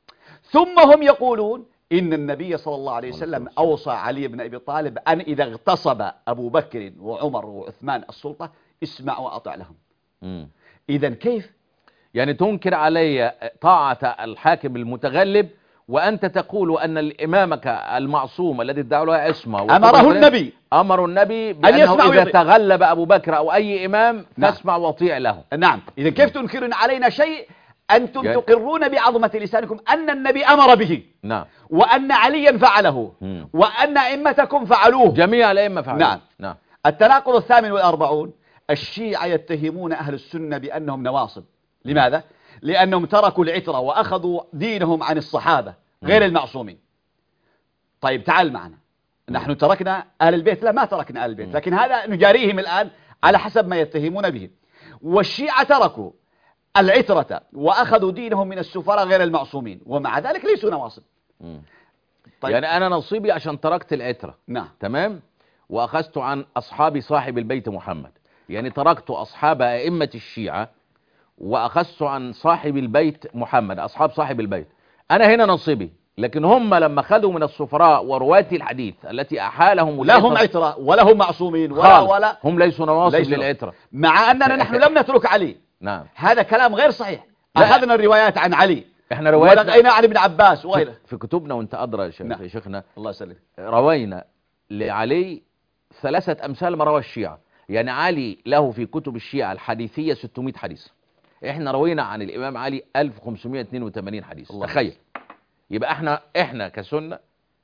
ثم هم يقولون إن النبي صلى الله عليه وسلم أوصى علي بن أبي طالب أن إذا اغتصب أبو بكر وعمر وعثمان السلطة اسمع وأطع لهم. إذا كيف؟ يعني تنكر علي طاعة الحاكم المتغلب وأنت تقول أن إمامك المعصوم الذي ادعى له عصمة أمره النبي أمر النبي بأنه إذا يضيع. تغلب أبو بكر أو أي إمام نعم. فاسمع واطيع له. نعم. إذا كيف تنكرون علينا شيء أنتم يعني تقرون بعظمة لسانكم أن النبي أمر به، نعم، وأن عليا فعله، مم. وأن أئمتكم فعلوه، جميع الأئمة فعلوه. نعم. نعم. التناقض الثامن والأربعون، الشيعة يتهمون أهل السنة بأنهم نواصب. لماذا؟ لأنهم تركوا العترة وأخذوا دينهم عن الصحابة غير المعصومين. طيب تعال معنا، نحن تركنا أهل البيت؟ لا، ما تركنا أهل البيت، لكن هذا نجاريهم الآن على حسب ما يتهمون به. والشيعة تركوا العترة وأخذوا دينهم من السفراء غير المعصومين، ومع ذلك ليسوا نواصب. طيب. يعني أنا نصيبي عشان تركت العترة، نعم، تمام، وأخذت عن أصحاب صاحب البيت محمد، يعني تركت أصحاب أئمة الشيعة وأخذت عن صاحب البيت محمد، أصحاب صاحب البيت، أنا هنا نصيبي. لكن هم لما خذوا من السفراء ورواة الحديث التي أحالهم لا هم عترة ولا هم معصومين ولا ولا هم ليسوا نواصب ليسوا للعترة، مع أننا نحن لم نترك علي. نعم. هذا كلام غير صحيح. أخذنا الروايات عن علي، احنا روايات ولقينا عن ابن عباس وغيره في كتبنا، وانت أدرى يا شيخ نعم. شيخنا، الله يسلمك، روينا لعلي ثلاثة أمثال ما روى الشيعة. يعني علي له في كتب الشيعة الحديثية ستمائة حديث، احنا روينا عن الإمام علي ألف وخمسمائة واثنين وثمانين حديث. تخيل. يبقى احنا احنا كسنة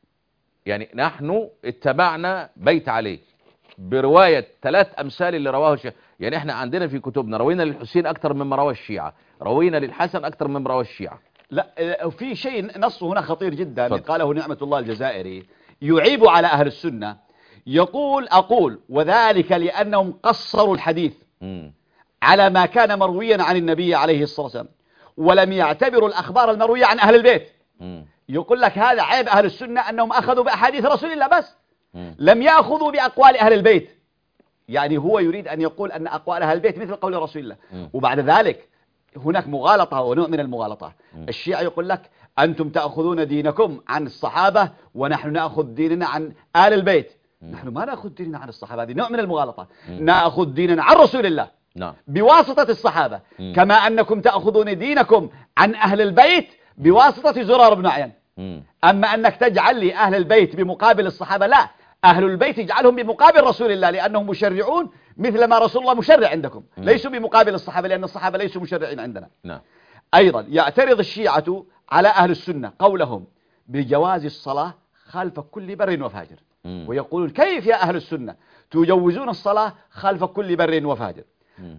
يعني نحن اتبعنا بيت علي برواية ثلاث أمثال اللي رواه الشيعة. يعني احنا عندنا في كتبنا روينا للحسين أكثر مما روى الشيعة، روينا للحسن أكثر مما روى الشيعة. لا، في شيء نصه هنا خطير جدا فضل. قاله نعمة الله الجزائري يعيب على أهل السنة، يقول أقول وذلك لأنهم قصروا الحديث م. على ما كان مرويا عن النبي عليه الصلاة والسلام، ولم يعتبروا الأخبار المروية عن أهل البيت. م. يقول لك هذا عيب أهل السنة أنهم أخذوا بأحاديث رسول الله بس، م. لم يأخذوا بأقوال أهل البيت. يعني هو يريد أن يقول أن أقوال أهل البيت مثل قول رسول الله. م. وبعد ذلك هناك مغالطة ونوع من المغالطة. م. الشيعة يقول لك أنتم تأخذون دينكم عن الصحابة ونحن نأخذ ديننا عن آل البيت. م. نحن ما نأخذ ديننا عن الصحابة، هذه نوع من المغالطة. م. نأخذ ديننا عن رسول الله، نعم، بواسطة الصحابة، م. كما أنكم تأخذون دينكم عن أهل البيت بواسطة زرار بن عيان. م. أما أنك تجعل لي أهل البيت بمقابل الصحابة، لا، أهل البيت يجعلهم بمقابل رسول الله لأنهم مشرعون مثل ما رسول الله مشرع عندكم، م. ليسوا بمقابل الصحابة لأن الصحابة ليسوا مشرعين عندنا. نعم. أيضا يعترض الشيعة على أهل السنة قولهم بجواز الصلاة خلف كل بر وفاجر، م. ويقولون كيف يا أهل السنة تجوزون الصلاة خلف كل بر وفاجر؟ م.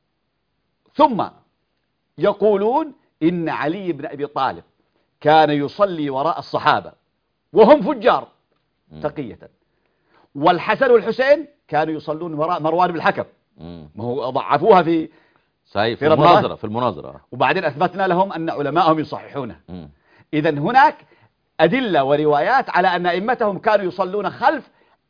ثم يقولون إن علي بن أبي طالب كان يصلي وراء الصحابة وهم فجار تقية، والحسن والحسين كانوا يصلون وراء مروان بن الحكم. ما هو ضعفوها في صحيح في في المناظرة في المناظرة وبعدين أثبتنا لهم أن علماءهم يصححونه. إذا هناك أدلة وروايات على أن أئمتهم كانوا يصلون خلف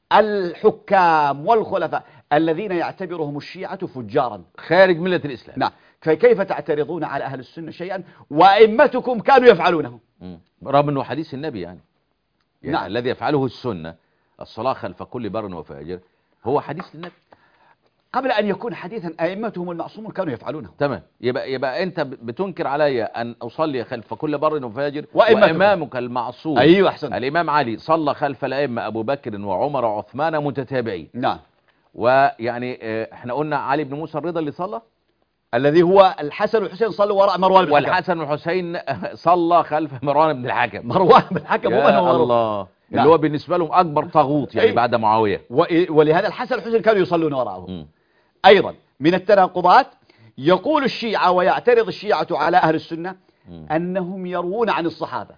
الحكام والخلفاء الذين يعتبرهم الشيعة فجارا خارج ملة الإسلام. نعم، فكيف تعترضون على أهل السنة شيئا وأئمتكم كانوا يفعلونه؟ رغم أنه حديث النبي يعني, يعني نعم. الذي يفعله السنة الصلاة خلف كل بر وفاجر هو حديث النبي قبل أن يكون حديثا، أئمتهم المعصومون كانوا يفعلونه. تمام. يبقى يبقى أنت بتنكر علي أن أصلي خلف كل بر وفاجر وأئمتكم. وإمامك المعصوم. أيوة أحسن. الإمام علي صلى خلف الأئمة أبو بكر وعمر وعثمان متتابعين. نعم. ويعني احنا قلنا علي بن موسى الرضا اللي صلى، الذي هو الحسن والحسين صلوا وراء مروان بن الحكم، والحسن والحسين صلى خلف مروان بن الحكم. مروان بن الحكم هو يا الله. نعم. اللي هو بالنسبة لهم أكبر طاغوت يعني أي. بعد معاوية. ولهذا الحسن والحسين كانوا يصلون وراءه. م. أيضا من التناقضات يقول الشيعة ويعترض الشيعة على أهل السنة أنهم يروون عن الصحابة،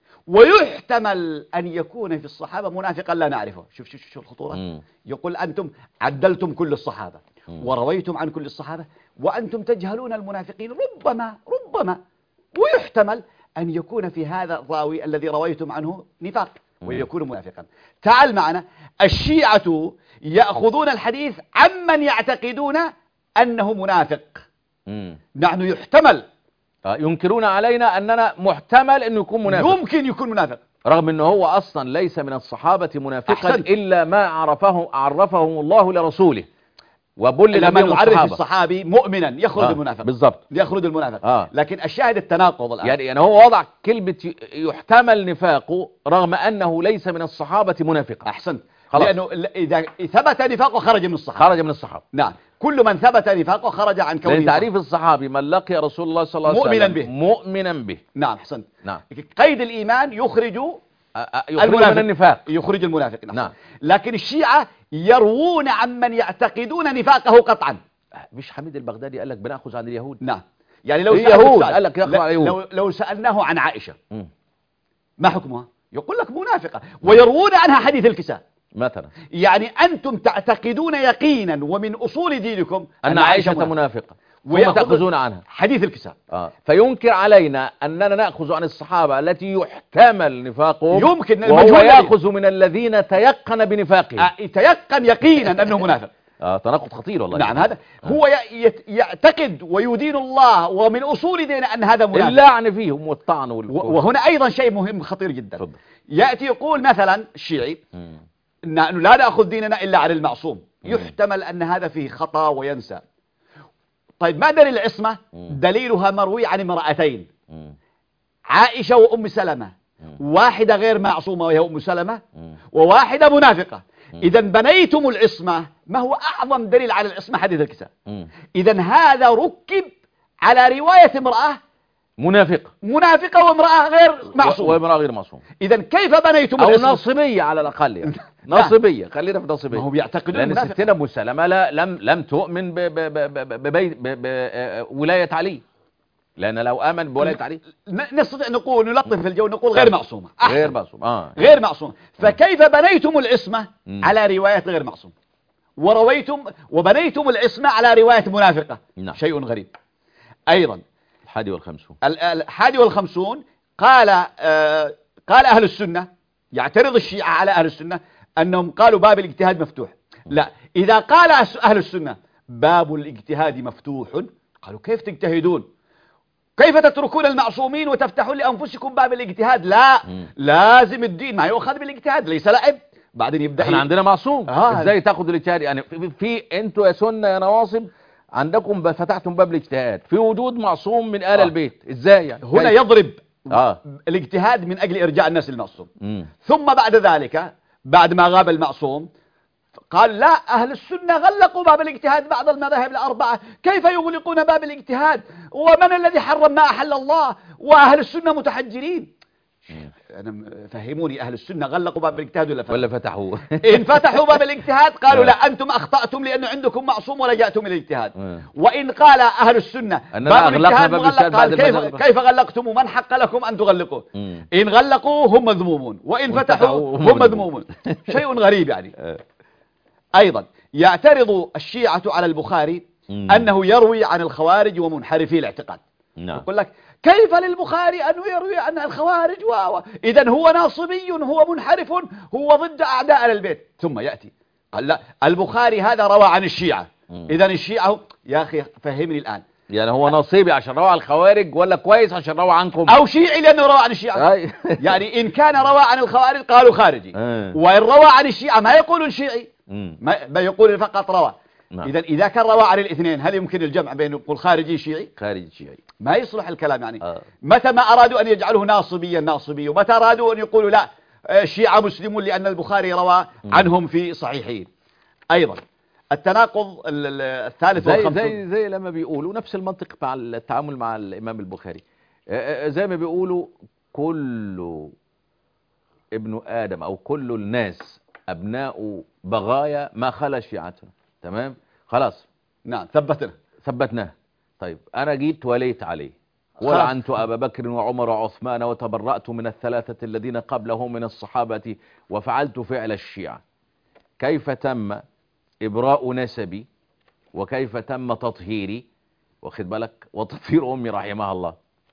ويحتمل أن يكون في الصحابة منافقا لا نعرفه. شوف شوف شوف الخطورة. مم. يقول أنتم عدلتم كل الصحابة ورويتم عن كل الصحابة وأنتم تجهلون المنافقين، ربما ربما ويحتمل أن يكون في هذا الراوي الذي رويتم عنه نفاق ويكون منافقا. تعال معنا. الشيعة يأخذون الحديث عمن يعتقدون أنه منافق. مم. نحن يحتمل آه، ينكرون علينا أننا محتمل أنه يكون منافق، يمكن يكون منافق، رغم أنه هو أصلا ليس من الصحابة منافقا أحسنت. إلا ما عرفه عرفهم الله لرسوله وبلغ لما بهم نعرف الصحابة. الصحابي مؤمنا يخرج آه، المنافق بالضبط. يخرج المنافق. آه. لكن الشاهد التناقض الآن. يعني يعني هو وضع كلمة ي- يحتمل نفاقه رغم أنه ليس من الصحابة منافقا. أحسنت. خلاص. لأنه ل- إذا ثبت نفاقه خرج من الصحابة. خرج من الصحابة. نعم، كل من ثبت نفاقه خرج عن كونه لأن تعريف الصحابي من لقي رسول الله صلى الله عليه وسلم مؤمنا به. مؤمنا به. نعم أحسنت. نعم. قيد الإيمان يخرج أ- أ- يخرج من النفاق. يخرج المنافق. نعم. نعم. لكن الشيعة يروون عمن يعتقدون نفاقه قطعا. مش حميد البغدادي قال لك بناخذ عن اليهود؟ نعم. يعني لو هي سألت يهود، سؤال- قال لك يخضع لا- يهود. لو, لو سألناه عن عائشة مم. ما حكمها؟ يقول لك منافقة، ويروون عنها حديث الكساء. مثلا يعني أنتم تعتقدون يقينا ومن أصول دينكم أن عائشة منافقة ثم ويأخذ تأخذون عنها حديث الكساء. آه. فينكر علينا أننا نأخذ عن الصحابة التي يحتمل نفاقهم، يمكن وهو المجهول يأخذ من الذين تيقن بنفاقهم. آه، يتيقن يقينا أنه منافق. آه تناقض خطير والله. نعم، هذا هو ي- يت- يعتقد ويدين الله ومن أصول دينه أن هذا منافق. اللعن فيهم والطعن و- والكفر. وهنا أيضا شيء مهم خطير جدا. تفضل. يأتي يقول مثلا الشيعي مم. نحن لا نأخذ ديننا إلا عن المعصوم. يحتمل أن هذا فيه خطأ وينسى. طيب ما دليل العصمة؟ دليلها مروي عن امرأتين، مم. عائشة وأم سلمة، واحدة غير معصومة وهي أم سلمة، وواحدة منافقة. إذا بنيتم العصمة، ما هو أعظم دليل على العصمة؟ حديث الكساء. مم. إذا هذا ركب على رواية امرأة منافق منافقة وامرأة غير معصومة. وامرأة غير معصومة، إذا كيف بنيتم أو العصمة؟ نصبية على الأقل يعني. نصبية، خلينا في نصبية. ما هو بيعتقدون لأن منافق. ستنا أم سلمة لا لم لم تؤمن ب- ب- ب- ب- ببيت- ب- ب- بولاية علي، لأن لو آمن بولاية علي ن- نستطيع نقول نلطف في الجو نقول غير معصومة. أحسن. غير معصوم. آه. غير معصومة. فكيف بنيتم العصمة مم. على رواية غير معصوم، ورويتم وبنيتم العصمة على رواية منافقة؟ نعم. شيء غريب. أيضا الحادي والخمسون. ال- الحادي والخمسون قال آه قال أهل السنة، يعترض الشيعة على أهل السنة أنهم قالوا باب الاجتهاد مفتوح. لا، إذا قال أهل السنة باب الاجتهاد مفتوح، قالوا كيف تجتهدون؟ كيف تتركون المعصومين وتفتحون لأنفسكم باب الاجتهاد؟ لا، مم. لازم الدين ما يؤخذ بالاجتهاد، ليس لعب. بعدين يبدأ احنا عندنا معصوم. آه. ازاي تاخد الاجتهاد؟ يعني في, في انتوا يا سنة يا نواصب عندكم ب- فتحتم باب الاجتهاد في وجود معصوم من آل آه. البيت، ازاي يعني؟ هنا كيف؟ يضرب اه الاجتهاد من أجل إرجاع الناس للمعصوم. مم. ثم بعد ذلك بعد ما غاب المعصوم قال لا، أهل السنة غلقوا باب الاجتهاد بعض المذاهب الأربعة، كيف يغلقون باب الاجتهاد ومن الذي حرم ما أحل الله وأهل السنة متحجرين؟ أنا فهموني، أهل السنة غلقوا باب الاجتهاد ولا فتحوا؟ ولا فتحوه؟ إن فتحوا باب الاجتهاد قالوا آه. لا، أنتم أخطأتم لأنه عندكم معصوم ولجأتم إلى الاجتهاد. آه. وإن قال أهل السنة أننا باب أغلقنا الاجتهاد باب مغلق، الاجتهاد بعد قال كيف, المذهب. كيف غلقتم ومن حق لكم أن تغلقوا؟ مم. إن غلقوا هم مذمومون وإن وإن فتحوا فتحوا هم هم مذمومون. شيء غريب يعني. آه. أيضا يعترض الشيعة على البخاري مم. أنه يروي عن الخوارج ومنحرفي الاعتقاد. نعم. يقول لك كيف للبخاري أنه يروي عن الخوارج و... إذا هو ناصبي، هو منحرف، هو ضد أعداء البيت. ثم يأتي قال لا، البخاري هذا روى عن الشيعة. إذا الشيعة، يا أخي فهمني الآن، يعني هو نصيبي عشان روى على الخوارج ولا كويس عشان روى عنكم؟ أو شيعي لأنه روى عن الشيعة. أي. يعني إن كان روى عن الخوارج قالوا خارجي، آه. وإن روى عن الشيعة ما يقولون شيعي، مم. ما ما يقول فقط روى. نعم. إذا إذا كان روى عن الاثنين هل يمكن الجمع بين يقول خارجي شيعي؟ خارج شيعي. ما يصلح الكلام يعني. آه. متى ما أرادوا أن يجعله ناصبيا ناصبي، ومتى أرادوا أن يقولوا لا الشيعة مسلمون لأن البخاري روى عنهم في صحيحين. أيضا التناقض ال- ال- الثالث زي والخمسون. زي زي لما بيقولوا نفس المنطق مع التعامل مع الإمام البخاري. آه، آه، زي ما بيقولوا كل ابن آدم أو كل الناس أبناء بغايا ما خلا شيعتنا. تمام، خلاص نعم ثبتنا. ثبتناه. طيب أنا جيت وليت عليه ولعنت أبا بكر وعمر وعثمان وتبرأت من الثلاثة الذين قبلهم من الصحابة وفعلت فعل الشيعة، كيف تم إبراء نسبي وكيف تم تطهيري واخد بالك وتطهير أمي رحمها الله؟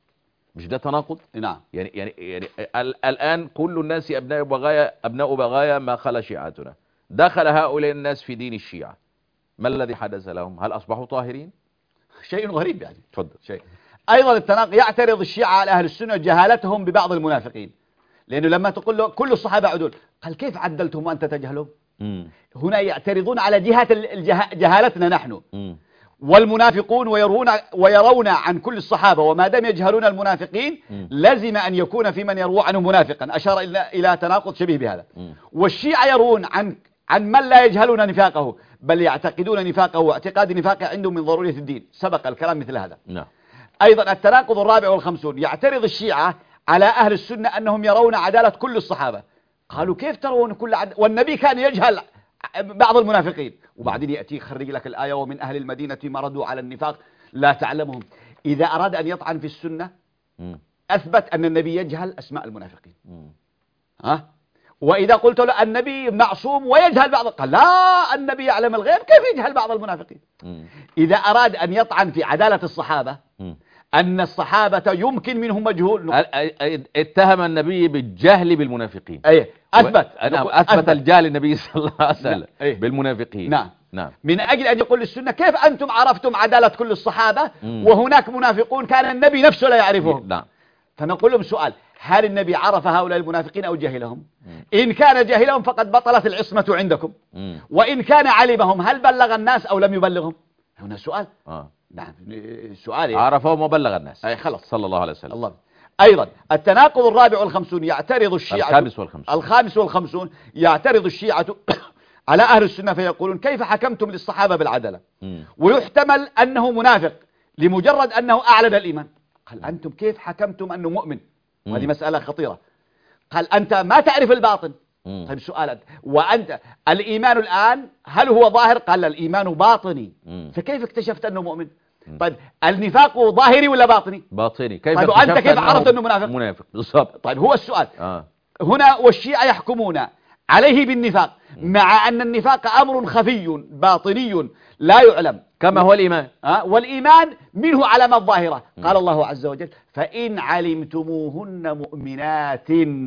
مش ده تناقض؟ نعم. يعني يعني يعني ال- الآن كل الناس أبناء بغايا أبناء بغايا ما خلا شيعتنا، دخل هؤلاء الناس في دين الشيعة، ما الذي حدث لهم؟ هل أصبحوا طاهرين؟ شيء غريب يعني. تفضل. شيء أيضا التناقض، يعترض الشيعة على أهل السنة جهالتهم ببعض المنافقين، لأنه لما تقول له كل الصحابة عدول قال كيف عدلتهم وأنت تجهلهم؟ مم. هنا يعترضون على جهة الجه... جهالتنا نحن. مم. والمنافقون ويرون ويرون عن كل الصحابة، وما دام يجهلون المنافقين مم. لزم أن يكون في من يروى عنه منافقا، أشار إلى إلى تناقض شبيه بهذا. مم. والشيعة يرون عن عن من لا يجهلون نفاقه، بل يعتقدون نفاقه، واعتقاد نفاقه عندهم من ضرورية الدين، سبق الكلام مثل هذا. نعم. أيضا التناقض الرابع والخمسون، يعترض الشيعة على أهل السنة أنهم يرون عدالة كل الصحابة. قالوا كيف ترون كل عد... والنبي كان يجهل بعض المنافقين، وبعدين يأتي يخرج لك الآية ومن أهل المدينة مردوا على النفاق لا تعلمهم. إذا أراد أن يطعن في السنة مم. أثبت أن النبي يجهل أسماء المنافقين. مم. ها؟ وإذا قلت له النبي معصوم ويجهل بعض، قال لا النبي يعلم الغيب، كيف يجهل بعض المنافقين؟ مم. إذا أراد أن يطعن في عدالة الصحابة مم. أن الصحابة يمكن منهم مجهول، ال- ال- اتهم النبي بالجهل بالمنافقين. أي أثبت و- نعم، نقول أثبت الجهل النبي صلى الله عليه وسلم نعم. أي. بالمنافقين. نعم. نعم. من أجل أن يقول للسنة كيف أنتم عرفتم عدالة كل الصحابة مم. وهناك منافقون كان النبي نفسه لا يعرفهم؟ نعم. فنقول لهم سؤال، هل النبي عرف هؤلاء المنافقين أو جهلهم؟ إن كان جهلهم فقد بطلت العصمة عندكم، مم. وإن كان علمهم هل بلغ الناس أو لم يبلغهم؟ هنا سؤال. آه. نعم سؤال. عرفهم وبلغ الناس. أي خلاص. صلى الله عليه وسلم. الله. أيضا التناقض الرابع والخمسون، يعترض الشيعة الخامس والخمسون. الخامس والخمسون يعترض الشيعة على أهل السنة فيقولون كيف حكمتم للصحابة بالعدالة؟ مم. ويحتمل أنه منافق لمجرد أنه أعلن الإيمان. قال أنتم كيف حكمتم أنه مؤمن؟ وهذه مسألة خطيرة. قال أنت ما تعرف الباطن. مم. طيب سؤال، وأنت الإيمان الآن هل هو ظاهر؟ قال الإيمان باطني. مم. فكيف اكتشفت أنه مؤمن؟ طيب النفاق ظاهري ولا باطني؟ باطني. كيف طيب وأنت اكتشفت كيف عرفت أنه منافق؟ منافق بالضبط. طيب هو السؤال. آه. هنا والشيعة يحكمون عليه بالنفاق، مع أن النفاق أمر خفي باطني لا يعلم كما هو الإيمان. أه؟ والإيمان منه علامات ظاهرة. قال الله عز وجل فإن علمتموهن مؤمنات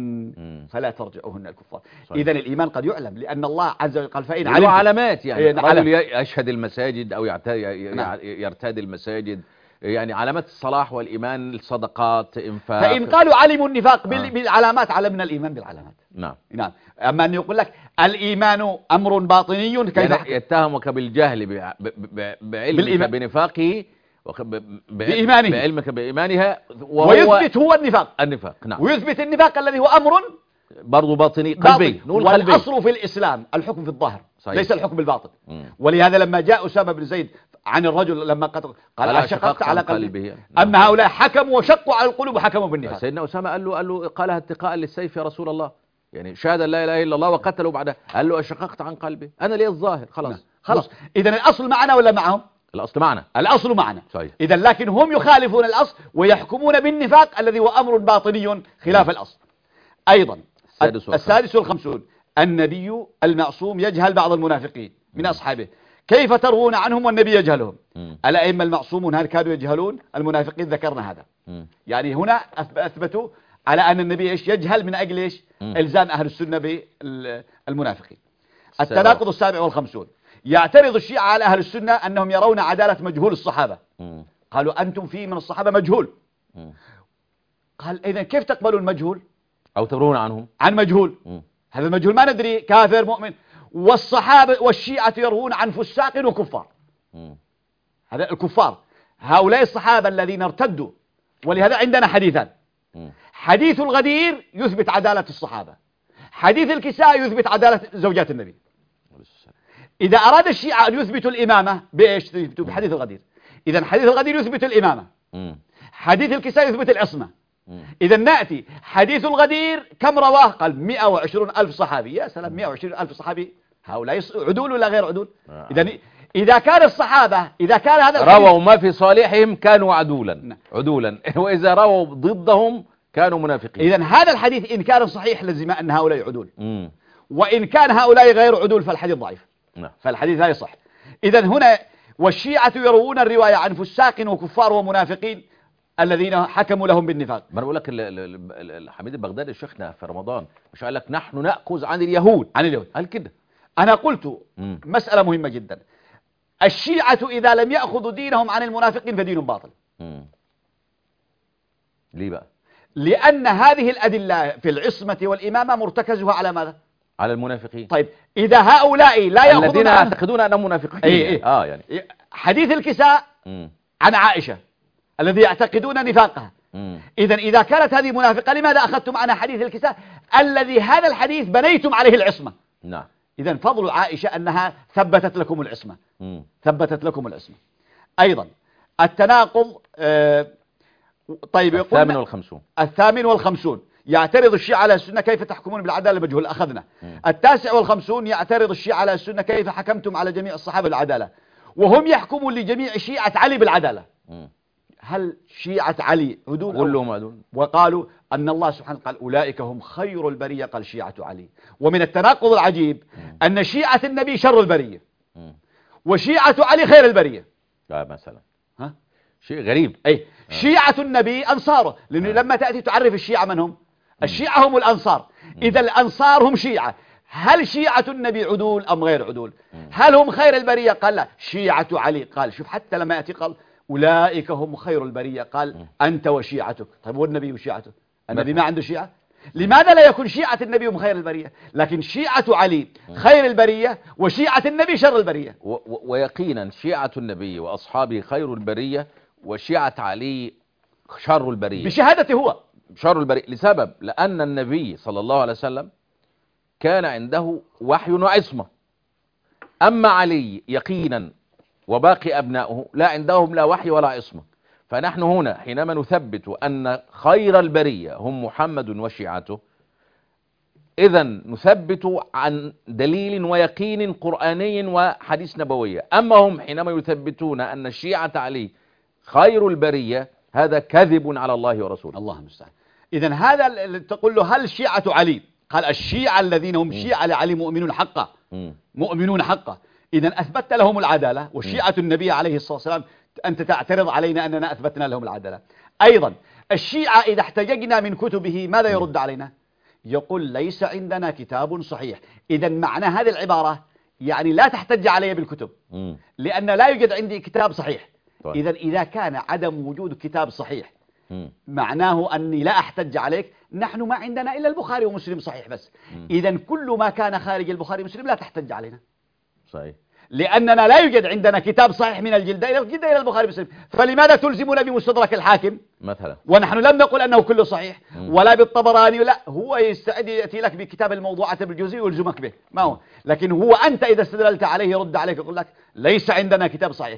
فلا ترجعوهن الكفار. إذن الإيمان قد يعلم، لأن الله عز وجل قال فإن له علامات، يعني إيه رجل يشهد المساجد أو يعت- نعم. يرتاد المساجد، يعني علامات الصلاح والإيمان، الصدقات، إنفاق. فإن قالوا علموا النفاق بال- آه. بالعلامات علمنا الإيمان بالعلامات. نعم. نعم. أما أن يقول لك الإيمان أمر باطني كيف يعني يتهمك بالجهل ب- ب- ب- بعلمك بالإيمان. بنفاقه وخ- ب- ب- بإيمانه. بعلمك بإيمانها، وهو ويثبت هو النفاق، النفاق. نعم. ويثبت النفاق الذي هو أمر برضو باطني باطن. قلبي، نقول قلبي. والأصل في الإسلام الحكم في الظاهر صحيح. ليس الحكم بالباطن. مم. ولهذا لما جاء أسامة بن زيد عن الرجل لما قتل قال قال أشققت أشققت على عن قلبه. قلبه. أما هؤلاء حكموا وشقوا على القلوب وحكموا بالنفاق. سيدنا أسامة قال له قال له قالها اتقاء للسيف يا رسول الله، يعني شهد لا إله إلا الله وقتلوا بعدها، قال له أشققت عن قلبي، أنا لي الظاهر خلاص. خلاص. إذن الأصل معنا ولا معهم؟ الأصل معنا. الأصل معنا. صحيح. إذن لكن هم يخالفون الأصل ويحكمون بالنفاق الذي هو أمر باطني خلاف الأصل. أيضا السادس والخمسون. السادس والخمسون النبي المعصوم يجهل بعض المنافقين من أصحابه، كيف تروون عنهم والنبي يجهلهم؟ مم. الأئمة المعصومون هل كانوا يجهلون المنافقين؟ ذكرنا هذا. مم. يعني هنا أثب- أثبتوا على أن النبي إيش يجهل من أجل إيش مم. إلزام أهل السنة بالمنافقين. السابع. التناقض السابع والخمسون يعترض الشيعة على أهل السنة أنهم يرون عدالة مجهول الصحابة. مم. قالوا أنتم في من الصحابة مجهول. مم. قال إذن كيف تقبلوا المجهول أو تبرون عنهم. عن مجهول؟ مم. هذا المجهول ما ندري كافر مؤمن. والصحابة والشيعة يروون عن فساق وكفار. مم. هذا الكفار هؤلاء الصحابة الذين ارتدوا. ولهذا عندنا حديثان. مم. حديث الغدير يثبت عدالة الصحابة، حديث الكساء يثبت عدالة زوجات النبي. إذا أراد الشيعة أن يثبتوا الإمامة بإيش يثبتوا؟ بحديث الغدير. إذا حديث الغدير يثبت الإمامة، مم. حديث الكساء يثبت العصمة. مم. إذا نأتي حديث الغدير كم رواه؟ قال مئة وعشرون ألف صحابي. يا سلام، مئة وعشرين ألف صحابي، هؤلاء عدول ولا غير عدول؟ آه. إذا إذا كان الصحابة إذا كان هذا الحديث رووا ما في صالحهم كانوا عدولا نعم. عدولا وإذا رووا ضدهم كانوا منافقين. إذن هذا الحديث إن كان صحيح لزم أن هؤلاء عدول، مم. وإن كان هؤلاء غير عدول فالحديث ضعيف. نعم. فالحديث لا يصح. إذن هنا والشيعة يروون الرواية عن فساق وكفار ومنافقين الذين حكموا لهم بالنفاق. ما انا بقول لك ال- ال- ال- حميد البغدادي شيخنا في رمضان مش قال لك نحن نأخذ عن اليهود عن اليهود. قال كده. أنا قلت مم. مسألة مهمة جدا، الشيعة إذا لم يأخذوا دينهم عن المنافقين فدينهم باطل. مم. ليه بقى؟ لأن هذه الأدلة في العصمة والإمامة مرتكزها على ماذا؟ على المنافقين. طيب إذا هؤلاء لا الذين يأخذون عن يعتقدون أنهم منافقين. إيه إيه. اه يعني. حديث الكساء مم. عن عائشة الذي يعتقدون نفاقها. مم. إذن إذا كانت هذه منافقة لماذا أخذتم عنها حديث الكساء الذي هذا الحديث بنيتم عليه العصمة؟ نعم. إذن فضل عائشة أنها ثبتت لكم العصمة. مم. ثبتت لكم العصمة. أيضا التناقض آه طيب يقول الثامن والخمسون. الثامن والخمسون يعترض الشيعة على السنة كيف تحكمون بالعدالة مجهول أخذنا. مم. التاسع والخمسون يعترض الشيعة على السنة كيف حكمتم على جميع الصحابة بالعدالة، وهم يحكمون لجميع شيعة علي بالعدالة. مم. هل شيعة علي عدول؟ كلهم عدول. وقالوا أن الله سبحانه قال أولئك هم خير البرية، قال شيعة علي. ومن التناقض العجيب أن شيعة النبي شر البرية مم. وشيعة علي خير البرية. لا مثلا ها؟ شيء غريب. أي شيعة النبي أنصاره، لأنه آه. لما تأتي تعرف الشيعة من هم؟ الشيعة هم الأنصار. إذا الأنصار هم شيعة. هل شيعة النبي عدول أم غير عدول؟ هل هم خير البرية؟ قال لا. شيعة علي قال شوف حتى لما يأتي قال أولئك هم خير البرية، قال أنت وشيعتك. طيب والنبي وشيعته؟ النبي ما عنده شيعة؟ لماذا لا يكون شيعة النبي هم خير البرية؟ لكن شيعة علي خير البرية وشيعة النبي شر البرية. و- و- ويقينا شيعة النبي وأصحابه خير البرية وشيعة علي شر البرية. بشهادته هو شر البرية لسبب لأن النبي صلى الله عليه وسلم كان عنده وحي وعصمة، أما علي يقينا وباقي أبنائه لا عندهم لا وحي ولا عصمة. فنحن هنا حينما نثبت أن خير البرية هم محمد وشيعته، إذا نثبت عن دليل ويقين قرآني وحديث نبوية. أما هم حينما يثبتون أن الشيعة علي خير البرية هذا كذب على الله ورسوله. الله المستعان. إذا هذا اللي تقول له هل شيعة علي؟ قال الشيعة الذين هم شيعة لعلي مؤمنون حقا. مم. مؤمنون حقا. إذا أثبتت لهم العدالة، وشيعة النبي عليه الصلاة والسلام أنت تعترض علينا أننا أثبتنا لهم العدالة. أيضا الشيعة إذا احتججنا من كتبه ماذا يرد علينا؟ يقول ليس عندنا كتاب صحيح. إذا معنى هذه العبارة يعني لا تحتج علي بالكتب، مم. لأن لا يوجد عندي كتاب صحيح. طيب. إذا إذا كان عدم وجود كتاب صحيح مم. معناه أني لا أحتج عليك. نحن ما عندنا إلا البخاري ومسلم صحيح بس. إذا كل ما كان خارج البخاري ومسلم لا تحتج علينا، صحيح. لأننا لا يوجد عندنا كتاب صحيح من الجلد إلى الجلد إلى البخاري ومسلم. فلماذا تلزمنا بمستدرك الحاكم مثلا ونحن لم نقل أنه كله صحيح ولا بالطبراني؟ لا، هو يستعد يأتي لك بكتاب الموضوعة بالجزء ويلزمك به، ما هو. لكن هو أنت إذا استدللت عليه يرد عليك يقول لك ليس عندنا كتاب صحيح.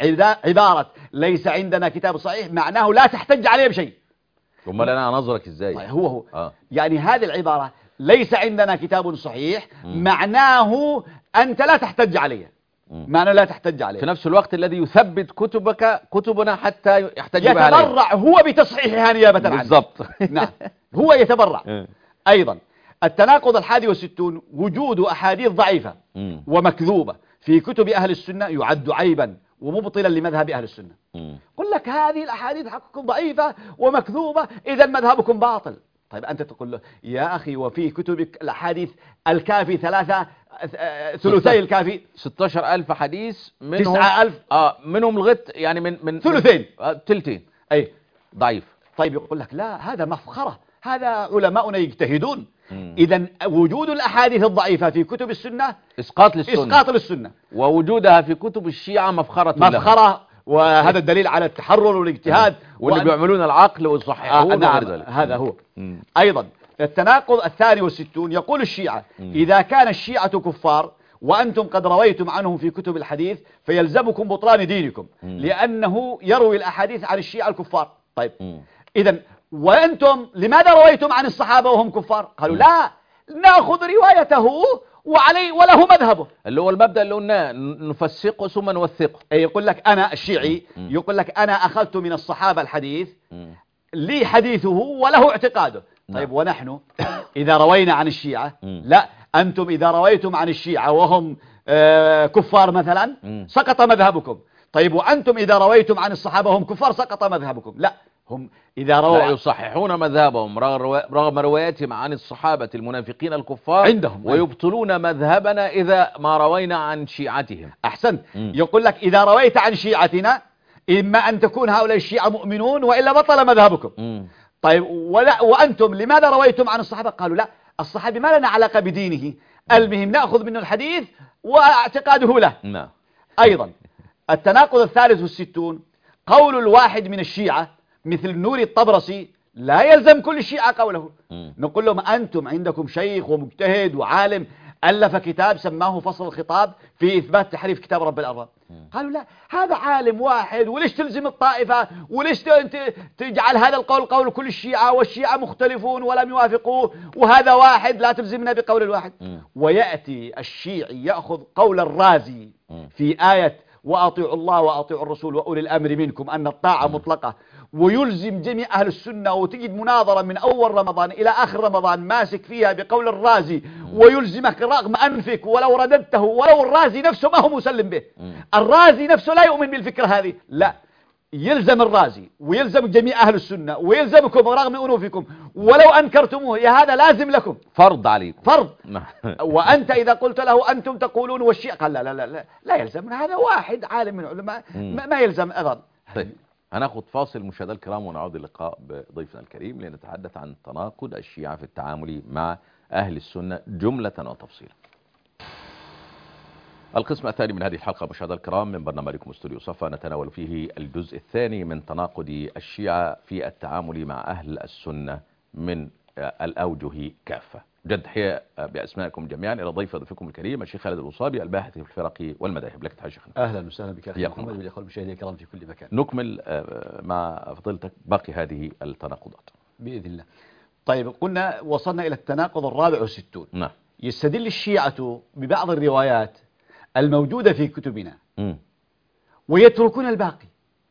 عبارة ليس عندنا كتاب صحيح معناه لا تحتج عليه بشيء. ثم أنا أنظرك إزاي؟ طيب هو هو آه. يعني هذه العبارة ليس عندنا كتاب صحيح معناه أنت لا تحتج عليه، معنى لا تحتج عليه. في نفس الوقت الذي يثبت كتبك كتبنا حتى يحتج بها عليه. يتبرع هو بتصحيحها نيابة عنه. بالضبط. نعم هو يتبرع. أيضا التناقض الحادي والستون وجود أحاديث ضعيفة مم. ومكذوبة في كتب أهل السنة يعد عيبا ومبطلا لمذهب أهل السنة. مم. قل لك هذه الأحاديث حقكم ضعيفة ومكذوبة إذا مذهبكم باطل. طيب أنت تقول له يا أخي وفي كتبك الأحاديث الكافي ثلاثة ثلثي الكافي ستة عشر ألف حديث منهم تسعة ألف آه منهم لغت يعني من من ثلثين آه تلتين أي ضعيف. طيب يقول لك لا هذا مفخرة، هذا علماؤنا يجتهدون. مم. إذا وجود الأحاديث الضعيفة في كتب السنة إسقاط للسنة، إسقاط للسنة، ووجودها في كتب الشيعة مفخرة لها. مفخرة، وهذا الدليل على التحرر والاجتهاد واللي وأن... بيعملون العقل آه ويصححون نعم وغير ذلك. هذا هو. مم. أيضا التناقض الثاني والستون يقول الشيعة مم. إذا كان الشيعة كفار وأنتم قد رويتم عنهم في كتب الحديث فيلزمكم بطلان دينكم مم. لأنه يروي الأحاديث عن الشيعة الكفار. طيب مم. إذا وأنتم لماذا رويتم عن الصحابة وهم كفار؟ قالوا لا نأخذ روايته وعليه وله مذهبه، اللي هو المبدأ اللي قلناه نفسقه ثم نوثقه. يقول لك أنا الشيعي يقول لك أنا أخذت من الصحابة الحديث لي حديثه وله اعتقاده. طيب ونحن إذا روينا عن الشيعة لا، أنتم إذا رويتم عن الشيعة وهم آه كفار مثلا سقط مذهبكم. طيب وأنتم إذا رويتم عن الصحابة وهم كفار سقط مذهبكم. لا، هم إذا رووا لا يصححون مذهبهم رغم رواياتهم عن الصحابة المنافقين الكفار عندهم، ويبطلون مذهبنا إذا ما روينا عن شيعتهم. أحسنت. يقول لك إذا رويت عن شيعتنا إما أن تكون هؤلاء الشيعة مؤمنون وإلا بطل مذهبكم. م. طيب ولا وأنتم لماذا رويتم عن الصحابة؟ قالوا لا، الصحابي ما لنا علاقة بدينه، المهم نأخذ منه الحديث واعتقاده له. م. أيضا التناقض الثالث والستون قول الواحد من الشيعة مثل نور الطبرسي لا يلزم كل الشيعة قوله. م. نقول لهم أنتم عندكم شيخ ومجتهد وعالم ألف كتاب سماه فصل الخطاب في إثبات تحريف كتاب رب الأرباب. قالوا لا، هذا عالم واحد وليش تلزم الطائفة وليش تجعل هذا القول قول كل الشيعة والشيعة مختلفون ولم يوافقوه وهذا واحد لا تلزمنا بقول الواحد. ويأتي الشيعي يأخذ قول الرازي في آية وأطيعوا الله وأطيعوا الرسول وأولي الأمر منكم أن الطاعة مطلقة ويلزم جميع أهل السنة، وتجد مناظرة من أول رمضان إلى آخر رمضان ماسك فيها بقول الرازي ويلزمك رغم أنفك ولو رددته ولو الرازي نفسه ما هو مسلم به. الرازي نفسه لا يؤمن بالفكرة هذه، لا، يلزم الرازي ويلزم جميع أهل السنة ويلزمكم رغم أنوفكم ولو أنكرتموه يا هذا لازم لكم، فرض عليكم، فرض. وأنت إذا قلت له أنتم تقولون والشيء قال لا لا لا لا, لا يلزم، هذا واحد عالم من العلماء ما يلزم أيضا. طيب هناخد فاصل مشاهدينا الكرام ونعود اللقاء بضيفنا الكريم لنتحدث عن تناقض الشيعة في التعامل مع أهل السنة جملة وتفصيلا. القسم الثاني من هذه الحلقة مشاهدينا الكرام من برنامجكم استوديو صفا نتناول فيه الجزء الثاني من تناقض الشيعة في التعامل مع أهل السنة من الأوجه كافة. جد تحية بأسمائكم جميعا إلى ضيف ضيفكم الكريم الشيخ خالد الوصابي الباحث في الفرق والمذاهب. لك تحية شيخنا. أهلا وسهلا بك أخي محمد والإخوة المشاهدين الكرام في كل مكان. نكمل مع فضيلتك باقي هذه التناقضات بإذن الله. طيب قلنا وصلنا إلى التناقض الرابع والستون. نعم. يستدل الشيعة ببعض الروايات الموجودة في كتبنا م. ويتركون الباقي،